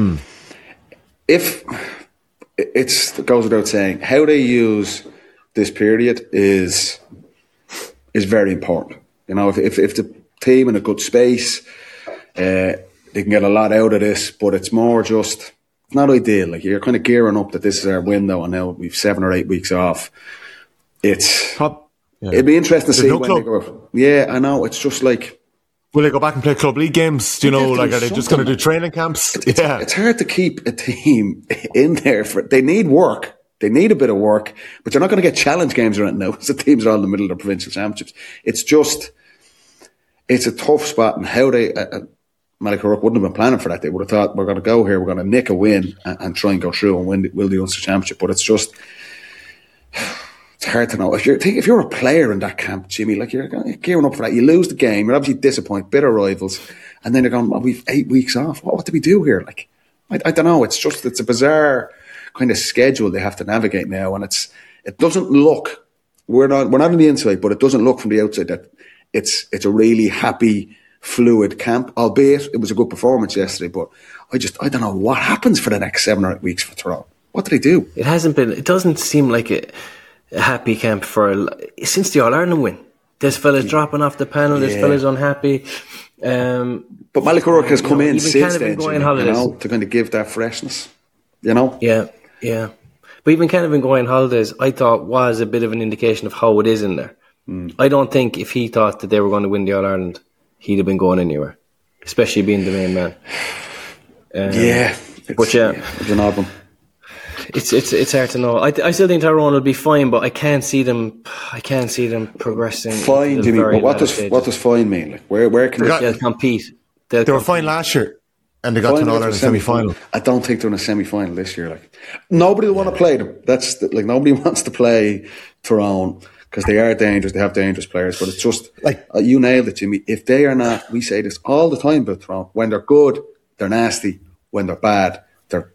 it goes without saying, how they use this period is very important. If the team in a good space, they can get a lot out of this, but it's more just, it's not ideal. You're kind of gearing up that this is our window, and now we've 7 or 8 weeks off. It'd be interesting to see when they go. Yeah, I know. It's just will they go back and play club league games? Are they just going to do training camps? It's hard to keep a team in there they need work. They need a bit of work, but you're not going to get challenge games around now because the teams are all in the middle of the provincial championships. It's just, it's a tough spot, and how they Malik O'Rourke wouldn't have been planning for that. They would have thought, we're going to go here, we're going to nick a win and try and go through and win the Ulster Championship. But it's just, it's hard to know. If you're a player in that camp, Jimmy, like you're gearing up for that, you lose the game, you're obviously disappointed, bitter rivals, and then they're going, well, we've 8 weeks off. What do we do here? Like, I don't know. It's a bizarre kind of schedule they have to navigate now, and it doesn't look. We're not on the inside, but it doesn't look from the outside that it's a really happy, fluid camp, albeit it was a good performance yesterday. But I don't know what happens for the next 7 or 8 weeks for Tyrone. What do they do? It doesn't seem like a happy camp since the All-Ireland win. There's fellas dropping off the panel, there's fellas unhappy. But Malik O'Rourke has come in since then, to kind of give that freshness, Yeah. But even kind of been going holidays, I thought was a bit of an indication of how it is in there. I don't think if he thought that they were going to win the All-Ireland, he'd have been going anywhere, especially being the main man. It's an odd one. It's hard to know. I still think Tyrone will be fine, but I can't see them progressing. Fine, Jimmy. But what does fine mean? Like, where can they'll compete? They were fine last year, and they got to an All-Ireland semi-final. I don't think they're in a semi-final this year. Like, nobody will want to play them. Nobody wants to play Tyrone because they are dangerous. They have dangerous players, but it's just like you nailed it, Jimmy. If they are not, we say this all the time about Tyrone. When they're good, they're nasty. When they're bad, they're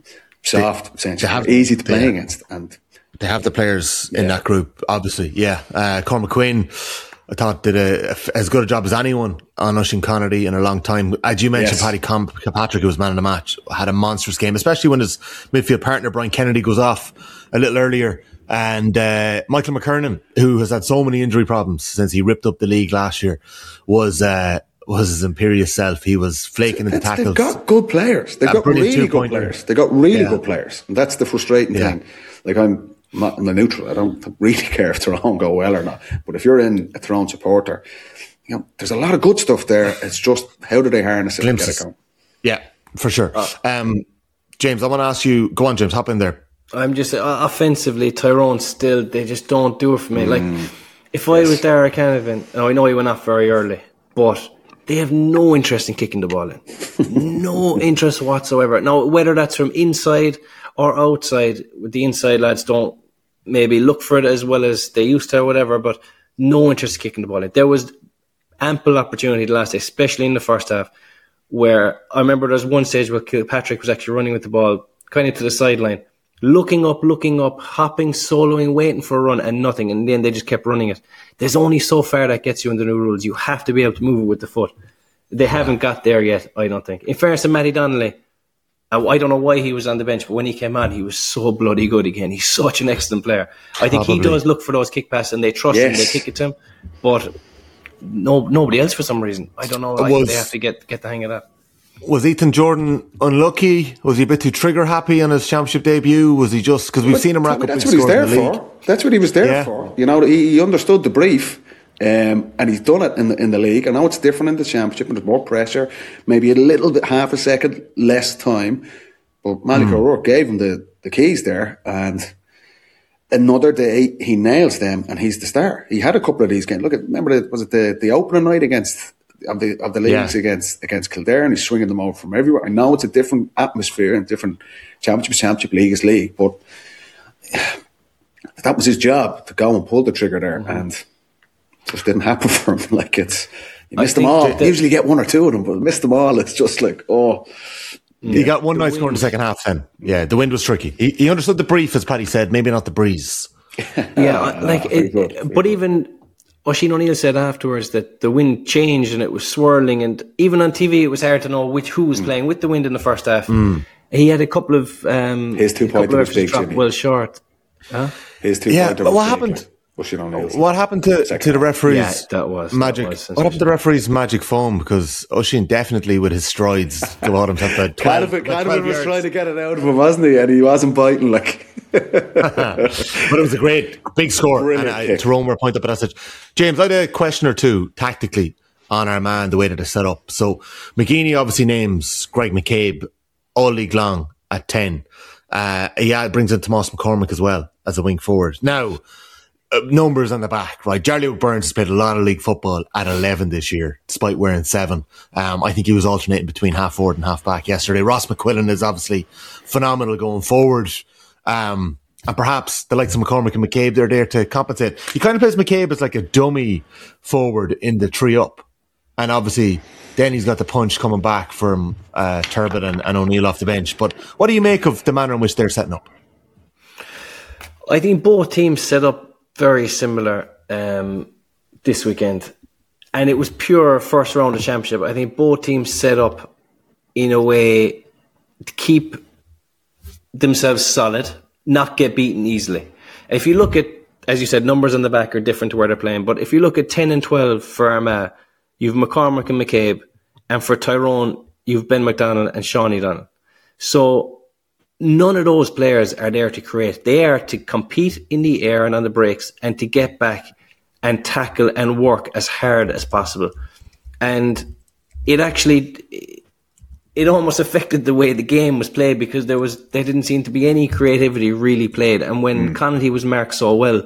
soft, essentially. Easy to play against. And they have the players in that group, obviously. Yeah. Cormac Quinn, I thought, did as good a job as anyone on Oisín Connerty in a long time. As you mentioned, Paddy Kilpatrick, who was man of the match, had a monstrous game, especially when his midfield partner, Brian Kennedy, goes off a little earlier. And Michael McKernan, who has had so many injury problems since he ripped up the league last year, was his imperious self. He was flaking in the tackles. They've got good players. They've got really good players. They've got really good players. And that's the frustrating thing. Like, I'm the neutral. I don't really care if Tyrone go well or not. But if you're a Tyrone supporter, there's a lot of good stuff there. It's just, how do they harness it and get it going? Yeah, for sure. James, I want to ask you, go on, James, hop in there. I'm just, offensively, Tyrone still, they just don't do it for me. Like, if I was Dara Canavan, I know he went off very early, but they have no interest in kicking the ball in. No interest whatsoever. Now, whether that's from inside or outside, the inside lads don't maybe look for it as well as they used to or whatever, but no interest in kicking the ball in. There was ample opportunity the last day, especially in the first half, where I remember there was one stage where Kilpatrick was actually running with the ball kind of to the sideline, looking up, hopping, soloing, waiting for a run and nothing. And then they just kept running it. There's only so far that gets you in the new rules. You have to be able to move it with the foot. They haven't got there yet, I don't think. In fairness to Matty Donnelly, I don't know why he was on the bench, but when he came on, he was so bloody good again. He's such an excellent player. I think he does look for those kick passes and they trust him, they kick it to him. But nobody else for some reason. I don't know. They have to get the hang of that. Was Ethan Jordan unlucky? Was he a bit too trigger happy on his championship debut? Was he just, because we've seen him rack up big scores in the league? That's what he was there for. He understood the brief, and he's done it in the league. I know it's different in the championship and there's more pressure, maybe a little bit, half a second less time. But Malik O'Rourke gave him the keys there, and another day he nails them, and he's the star. He had a couple of these games. Remember, was it the opening night of the leagues against Kildare, and he's swinging them over from everywhere. I know it's a different atmosphere and different championship league is league, but that was his job, to go and pull the trigger there, and it just didn't happen for him. Like, you missed them all. You usually get one or two of them, but missed them all. It's just like, He got one nice score in the second half then. Yeah, the wind was tricky. He understood the brief, as Paddy said, maybe not the breeze. But even Oisín O'Neill said afterwards that the wind changed and it was swirling, and even on TV it was hard to know who was playing with the wind in the first half. He had a couple of his 2 pointer mistakes well short. His 2 pointer. But what happened? What happened to the referees? Magic. What happened to the referees' magic foam? Because Oisín definitely, with his strides, allowed himself about 12. Canavan was trying to get it out of him, wasn't he? And he wasn't biting. But it was a great big score, and Tyrone were point up at that stage. James, I had a question or two tactically on our man, the way that it's set up. So McGeeney obviously names Greg McCabe all league long at 10. He brings in Tomas McCormick as well as a wing forward. Now, numbers on the back, right? Jarly Burns has played a lot of league football at 11 this year, despite wearing 7. I think he was alternating between half forward and half back yesterday. Ross McQuillan is obviously phenomenal going forward. And perhaps the likes of McCormick and McCabe, they're there to compensate. He kind of plays McCabe as like a dummy forward in the 3 up. And obviously, then he's got the punch coming back from Turbot and O'Neill off the bench. But what do you make of the manner in which they're setting up? I think both teams set up very similar this weekend, and it was pure first round of championship. I think both teams set up in a way to keep themselves solid, not get beaten easily. If you look at, as you said, numbers on the back are different to where they're playing, but if you look at 10 and 12 for Armagh, you've McCormick and McCabe, and for Tyrone, you've Ben McDonald and Shawnee Donald. So none of those players are there to create. They are to compete in the air and on the breaks and to get back and tackle and work as hard as possible. And it almost affected the way the game was played because there didn't seem to be any creativity really played. And when Connaughty was marked so well,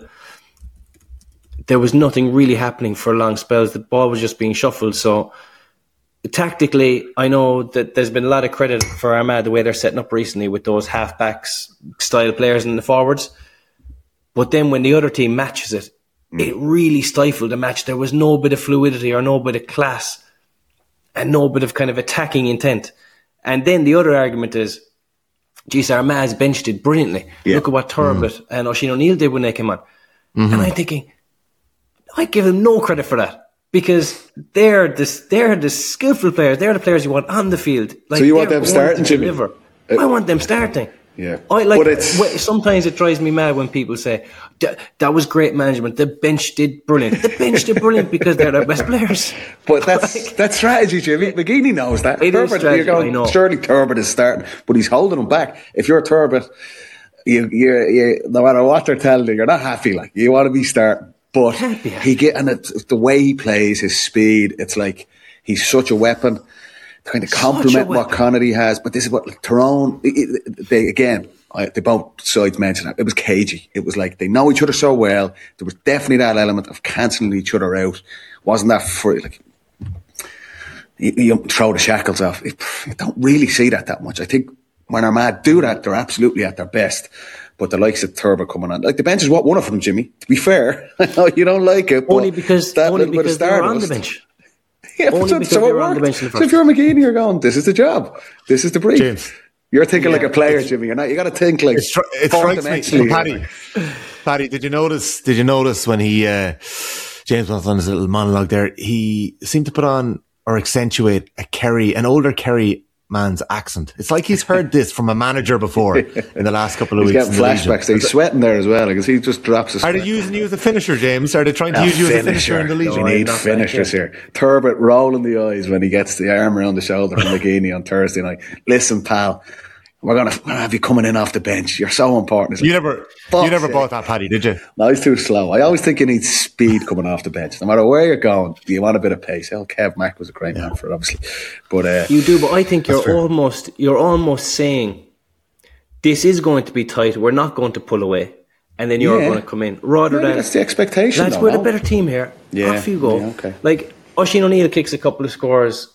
there was nothing really happening for long spells. The ball was just being shuffled. So tactically, I know that there's been a lot of credit for Armagh the way they're setting up recently with those halfbacks style players in the forwards. But then when the other team matches it, it really stifled the match. There was no bit of fluidity or no bit of class and no bit of kind of attacking intent. And then the other argument is, geez, Armagh's bench did brilliantly. Yeah. Look at what Turbot and Oisin O'Neill did when they came on. And I'm thinking, I give them no credit for that. Because they're the skillful players. They're the players you want on the field. Like, so you want them starting, Jimmy? I want them starting. Yeah. Sometimes it drives me mad when people say, that was great management. The bench did brilliant. The bench did brilliant because they're their best players. But that's strategy, Jimmy. McGeady knows that. It is strategy, I know. Surely Turbot is starting, but he's holding him back. If you're Turbot, you no matter what they're telling you, you're not happy. Like, you want to be starting. But the way he plays, his speed, it's like he's such a weapon to kind of complement what Connaughty has. But this is what Tyrone, they both sides mentioned it. It was cagey. It was like they know each other so well. There was definitely that element of cancelling each other out. Wasn't that free? Like, you throw the shackles off. You don't really see that much. I think when Armagh do that, they're absolutely at their best. But the likes of Turbot coming on, like the bench is what one of them, Jimmy. To be fair, I know you don't like it, but only because they're on the bench. Yeah, so if you're McGeady, you're going, this is the job, this is the brief. James, you're thinking like a player, Jimmy. You're not. You got to think like. It strikes me, Paddy. Did you notice when he James was on his little monologue there? He seemed to put on or accentuate an older Kerry man's accent. It's like he's heard this from a manager before in the last couple of weeks. He's getting flashbacks. He's sweating there as well because he just drops his. Are they using you as a finisher, James? Are they trying to use you as a finisher in the Legion? You need finishers here. Turbot rolling the eyes when he gets the arm around the shoulder from McGeady on Thursday night. Listen, pal, we're gonna have you coming in off the bench. You're so important. You never bought that, Paddy, did you? No, he's too slow. I always think you need speed coming off the bench. No matter where you're going, you want a bit of pace. Kev Mack was a great man for it, obviously. But you do, but I think you're almost saying this is going to be tight. We're not going to pull away, and then you're going to come in rather than that's the expectation. We're the better team here. Yeah, off you go. Yeah, okay. Like Oisin O'Neill kicks a couple of scores.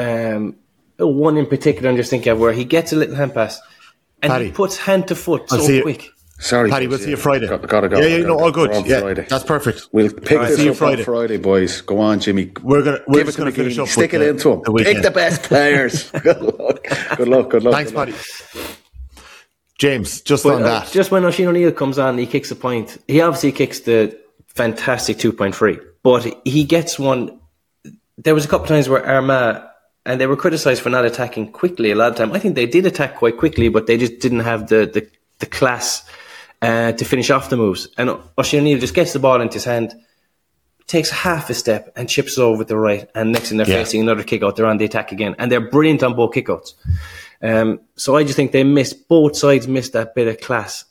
One in particular, I'm just thinking of where he gets a little hand pass and Paddy, he puts hand to foot quick. Sorry, Paddy, we'll see you Friday. Gotta go. Yeah, all good. Yeah, Friday. That's perfect. We'll pick this up on Friday, boys. Go on, Jimmy. We're just going to finish up. Stick it into him. Pick the best players. Good luck. Thanks, Paddy. James, on that. Just when Oisin O'Neill comes on, he kicks a point. He obviously kicks the fantastic 2-point free, but he gets one. There was a couple of times where Armagh, and they were criticised for not attacking quickly a lot of time. I think they did attack quite quickly, but they just didn't have the class to finish off the moves. And Oisin O'Neill just gets the ball into his hand, takes half a step and chips it over with the right, and next thing they're facing another kick out. They're on the attack again, and they're brilliant on both kickouts. So I just think both sides missed that bit of class.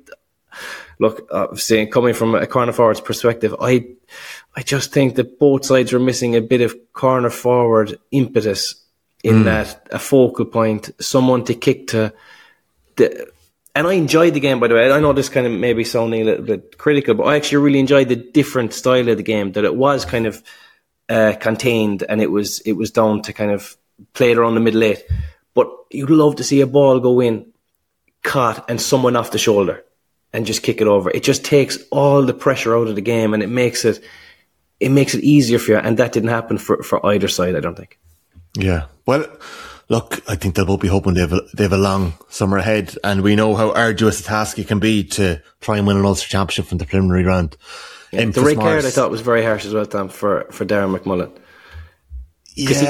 Saying coming from a corner forward's perspective, I just think that both sides were missing a bit of corner forward impetus in that a focal point, someone to kick to. And I enjoyed the game, by the way. I know this kind of maybe sounding a little bit critical, but I actually really enjoyed the different style of the game, that it was kind of contained, and it was down to kind of play it around the middle eight. But you'd love to see a ball go in, caught, and someone off the shoulder and just kick it over. It just takes all the pressure out of the game, and it makes it easier for you. And that didn't happen for either side, I don't think. Yeah. Well, look, I think they'll both be hoping they have a long summer ahead, and we know how arduous a task it can be to try and win an Ulster Championship from the preliminary round. Yeah, the red card I thought was very harsh as well, Tom, for Darren McMullen. Because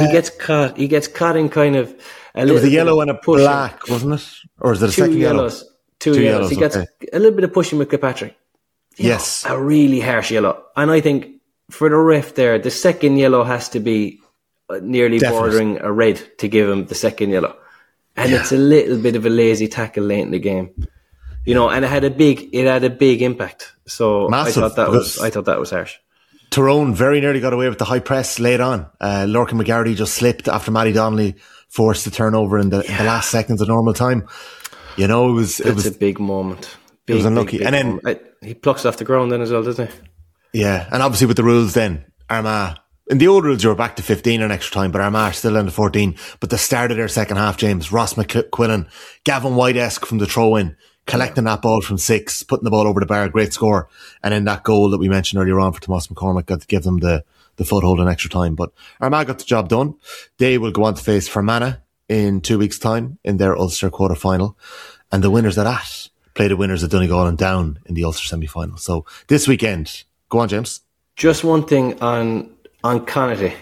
he gets caught in kind of it was a yellow and a black, wasn't it? Or is it a second yellow? Two yellows. He gets a little bit of pushing with Kilpatrick. Yes. A really harsh yellow. And I think for the ref there, the second yellow has to be nearly bordering a red to give him the second yellow. And it's a little bit of a lazy tackle late in the game. And it had a big impact. So massive, I thought that was harsh. Tyrone very nearly got away with the high press late on. Lorcan McGarry just slipped after Matty Donnelly forced the turnover in the last seconds of normal time. It was a big moment. It was unlucky. Big and then he plucks off the ground then as well, doesn't he? Yeah, and obviously with the rules then, Armagh, in the old rules you were back to 15 in extra time, but Armagh are still down to 14. But the start of their second half, James, Ross McQuillan, Gavin White-esque from the throw-in, collecting that ball from 6, putting the ball over the bar, great score. And then that goal that we mentioned earlier on for Tomas McCormick got to give them the foothold in extra time. But Armagh got the job done. They will go on to face Fermanagh in 2 weeks' time in their Ulster quarter-final. And the winners of that play the winners of Donegal and Down in the Ulster semi-final. So this weekend, go on, James. Just one thing on Connaughton.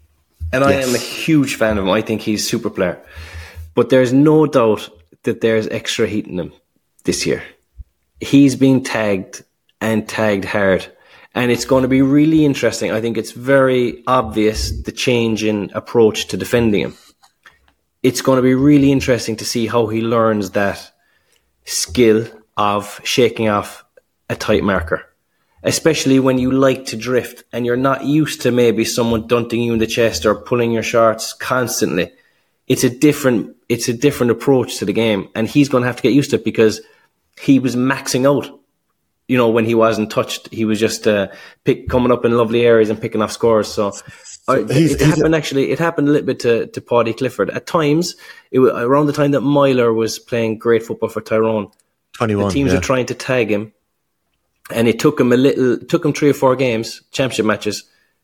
And I am a huge fan of him. I think he's a super player. But there's no doubt that there's extra heat in him this year. He's been tagged and tagged hard. And it's going to be really interesting. I think it's very obvious the change in approach to defending him. It's going to be really interesting to see how he learns that skill of shaking off a tight marker. Especially when you like to drift and you're not used to maybe someone dunting you in the chest or pulling your shorts constantly. It's a different approach to the game, and he's going to have to get used to it because he was maxing out. When he wasn't touched, he was just coming up in lovely areas and picking off scores. So it happened a little bit to Paddy Clifford at times. It was around the time that Myler was playing great football for Tyrone. 21. The teams were trying to tag him. And it took him 3 or 4 games, championship matches,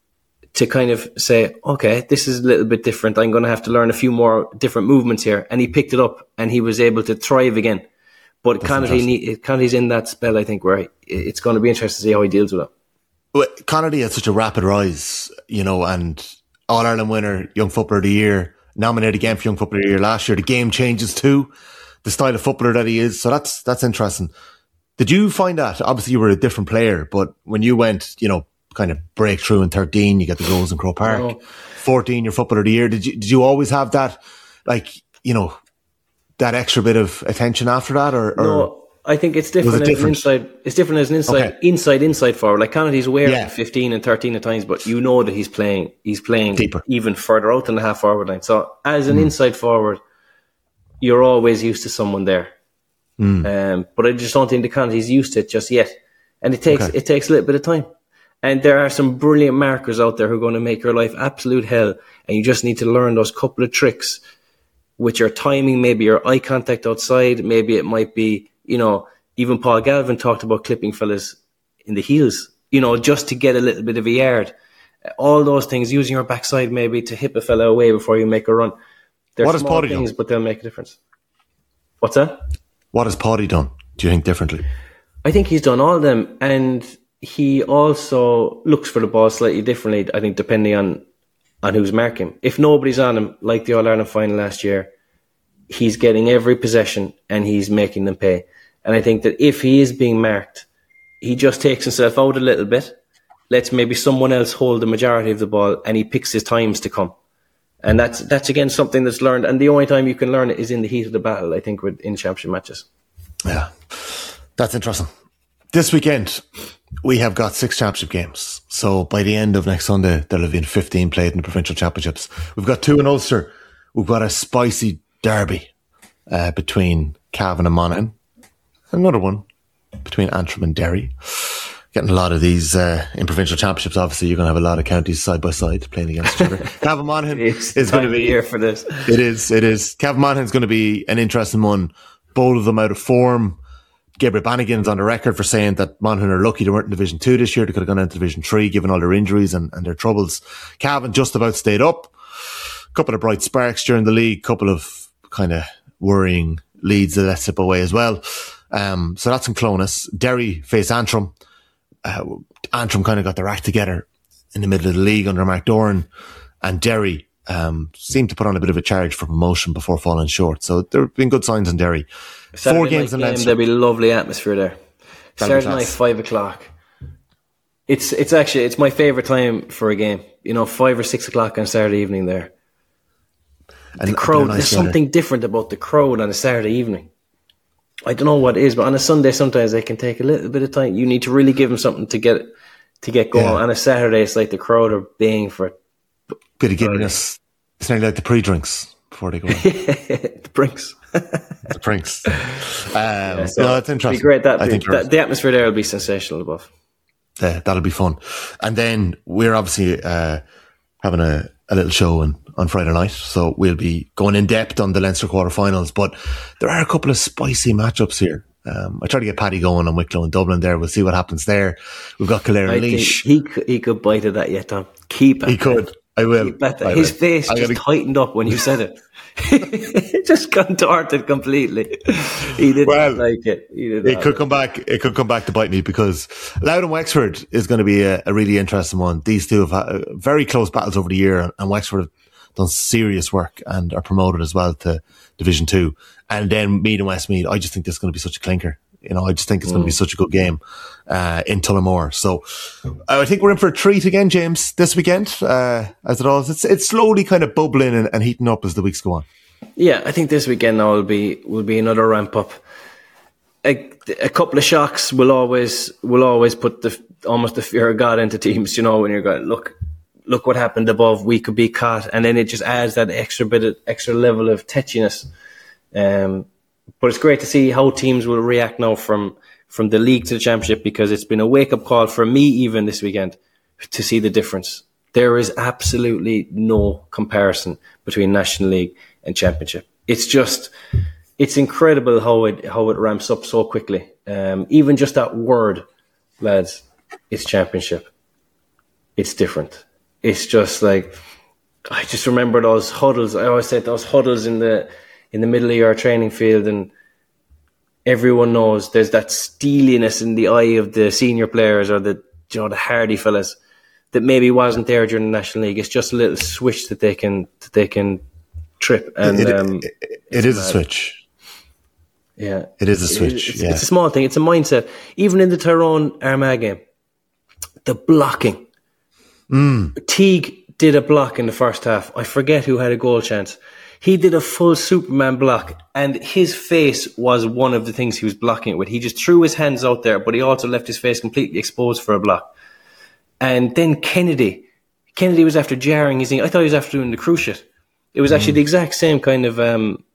to kind of say, okay, this is a little bit different. I'm going to have to learn a few more different movements here. And he picked it up and he was able to thrive again. But Connaughton's in that spell, I think, where it's going to be interesting to see how he deals with it. Well, Connaughton had such a rapid rise, and All-Ireland winner, Young Footballer of the Year, nominated again for Young Footballer of the Year last year. The game changes too, the style of footballer that he is. So that's interesting. Did you find that? Obviously, you were a different player, but when you went, kind of breakthrough in 13, you get the goals in Croke Park. Oh. 14, your Footballer of the Year. Did you always have that, that extra bit of attention after that? Or no, I think it's different as an inside. It's different as an inside forward. Like Connaughton's aware of 15 and 13 at times, but that he's playing deeper, even further out than the half forward line. So as an inside forward, you're always used to someone there. But I just don't think the Connaughton's used to it just yet, and it takes a little bit of time. And there are some brilliant markers out there who are going to make your life absolute hell, and you just need to learn those couple of tricks with your timing, maybe your eye contact outside, maybe it might be, even Paul Galvin talked about clipping fellas in the heels, just to get a little bit of a yard. All those things, using your backside maybe to hip a fella away before you make a run. They're small things, but they'll make a difference. What's that? What has Paddy done, do you think, differently? I think he's done all of them, and he also looks for the ball slightly differently, I think, depending on who's marking him. If nobody's on him, like the All-Ireland final last year, he's getting every possession and he's making them pay. And I think that if he is being marked, he just takes himself out a little bit, lets maybe someone else hold the majority of the ball, and he picks his times to come. And that's again something that's learned, and the only time you can learn it is in the heat of the battle, I think, in championship matches. Yeah, that's interesting. This weekend, we have got 6 championship games. So by the end of next Sunday, there'll have been 15 played in the provincial championships. We've got 2 in Ulster. We've got a spicy derby between Cavan and Monaghan. Another one between Antrim and Derry. Getting a lot of these in provincial championships. Obviously, you're going to have a lot of counties side by side playing against each other. Cavan Monaghan is going to be here for this. It is. Cavan Monaghan is going to be an interesting one. Both of them out of form. Gabriel Bannigan's on the record for saying that Monaghan are lucky they weren't in Division 2 this year. They could have gone into Division 3 given all their injuries and their troubles. Cavan just about stayed up. A couple of bright sparks during the league. Couple of kind of worrying leads that let slip away as well. So that's in Clonus. Derry face Antrim. Antrim kind of got their act together in the middle of the league under Mark Doran, and Derry seemed to put on a bit of a charge for promotion before falling short. So there have been good signs in Derry. Saturday 4 games in Leinster. There'll be lovely atmosphere there. Saturday night, 5 o'clock. It's my favourite time for a game. 5 or 6 o'clock on Saturday evening there. And the crowd, there's something different about the crowd on a Saturday evening. I don't know what it is, but on a Sunday sometimes they can take a little bit of time. You need to really give them something to get going. On a Saturday, it's like the crowd are baying for it. Bit of giddiness. It's nearly like the pre-drinks before they go on. The drinks. The pranks. So it's interesting. It'll be great. The atmosphere there will be sensational above. That'll be fun. And then we're obviously having a little show on Friday night, so we'll be going in depth on the Leinster quarterfinals. But there are a couple of spicy matchups here. I tried to get Paddy going on Wicklow and Dublin there. We'll see what happens there. We've got Kildare and Laois. He could bite at that yet, Tom. Keep at He could. I will. His face just tightened up when you said it. It just contorted completely. He didn't like it. It could come back. It could come back to bite me, because Louth and Wexford is going to be a really interesting one. These two have had very close battles over the year, and Wexford have done serious work and are promoted as well to Division 2. And then Meath and Westmeath, I just think this is going to be such a clinker. I just think it's going to be such a good game in Tullamore. So I think we're in for a treat again, James, this weekend. As it always, it's slowly kind of bubbling and heating up as the weeks go on. Yeah, I think this weekend now will be another ramp up. A couple of shocks will always put almost the fear of God into teams. When you're going, look what happened above, we could be caught, and then it just adds that extra level of tetchiness. But it's great to see how teams will react now from the league to the championship, because it's been a wake-up call for me even this weekend to see the difference. There is absolutely no comparison between National League and Championship. It's incredible how it ramps up so quickly. Even just that word, lads, it's Championship. It's different. It's just like, I just remember those huddles. I always said those huddles in the middle of your training field, and everyone knows there's that steeliness in the eye of the senior players, or the hardy fellas, that maybe wasn't there during the National League. It's just a little switch that they can trip. And it is a switch. Yeah, it is a switch. It's a small thing. It's a mindset. Even in the Tyrone Armagh game, the blocking. Teague did a block in the first half. I forget who had a goal chance. He did a full Superman block, and his face was one of the things he was blocking it with. He just threw his hands out there, but he also left his face completely exposed for a block. And then Kennedy was after jarring his knee. I thought he was after doing the cruciate. It was actually the exact same kind of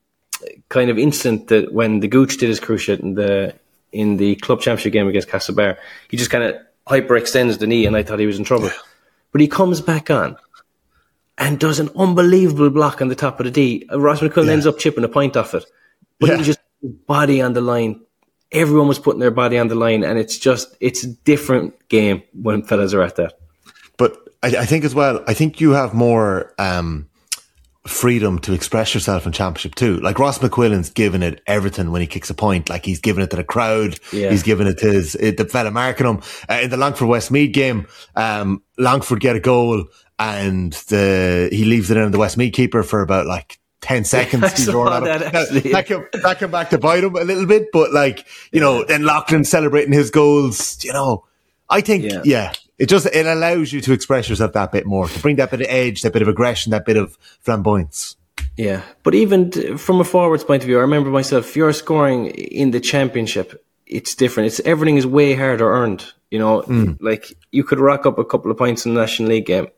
instant that when the Gooch did his cruciate in the club championship game against Castlebar. He just kind of hyperextends the knee, and I thought he was in trouble. But he comes back on and does an unbelievable block on the top of the D. Ross McQuillan ends up chipping a point off it. But he was just body on the line. Everyone was putting their body on the line, and it's a different game when fellas are at that. But I think as well, I think you have more freedom to express yourself in Championship too. Like Ross McQuillan's giving it everything when he kicks a point. Like he's giving it to the crowd. Yeah. He's giving it to the fella marking him. In the Longford Westmeath game, Longford get a goal, and he leaves it in the Westmeath keeper for about 10 seconds. That came back to bite him a little bit, but then Loughlin celebrating his goals. I think it allows you to express yourself that bit more, to bring that bit of edge, that bit of aggression, that bit of flamboyance. Yeah, but even from a forwards point of view, I remember myself, if you're scoring in the Championship, it's different. Everything is way harder earned. Like you could rack up a couple of points in the National League game.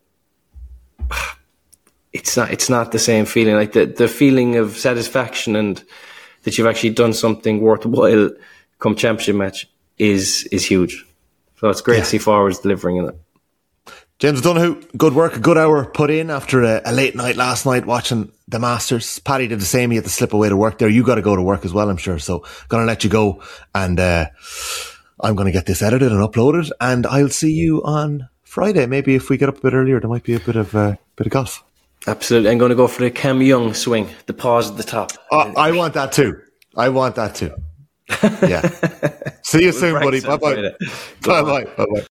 It's not the same feeling. Like the feeling of satisfaction and that you've actually done something worthwhile come championship match is huge. So it's great to see forwards delivering in it. James O'Donoghue, good work, a good hour put in after a late night last night watching the Masters. Paddy did the same. He had to slip away to work there. You got to go to work as well, I'm sure. So going to let you go, and I'm going to get this edited and uploaded, and I'll see you on Friday. Maybe if we get up a bit earlier, there might be a bit of golf. Absolutely. I'm going to go for the Cam Young swing, the pause at the top. I want that too. Yeah. See you soon, buddy. Bye-bye. Bye-bye. Bye-bye.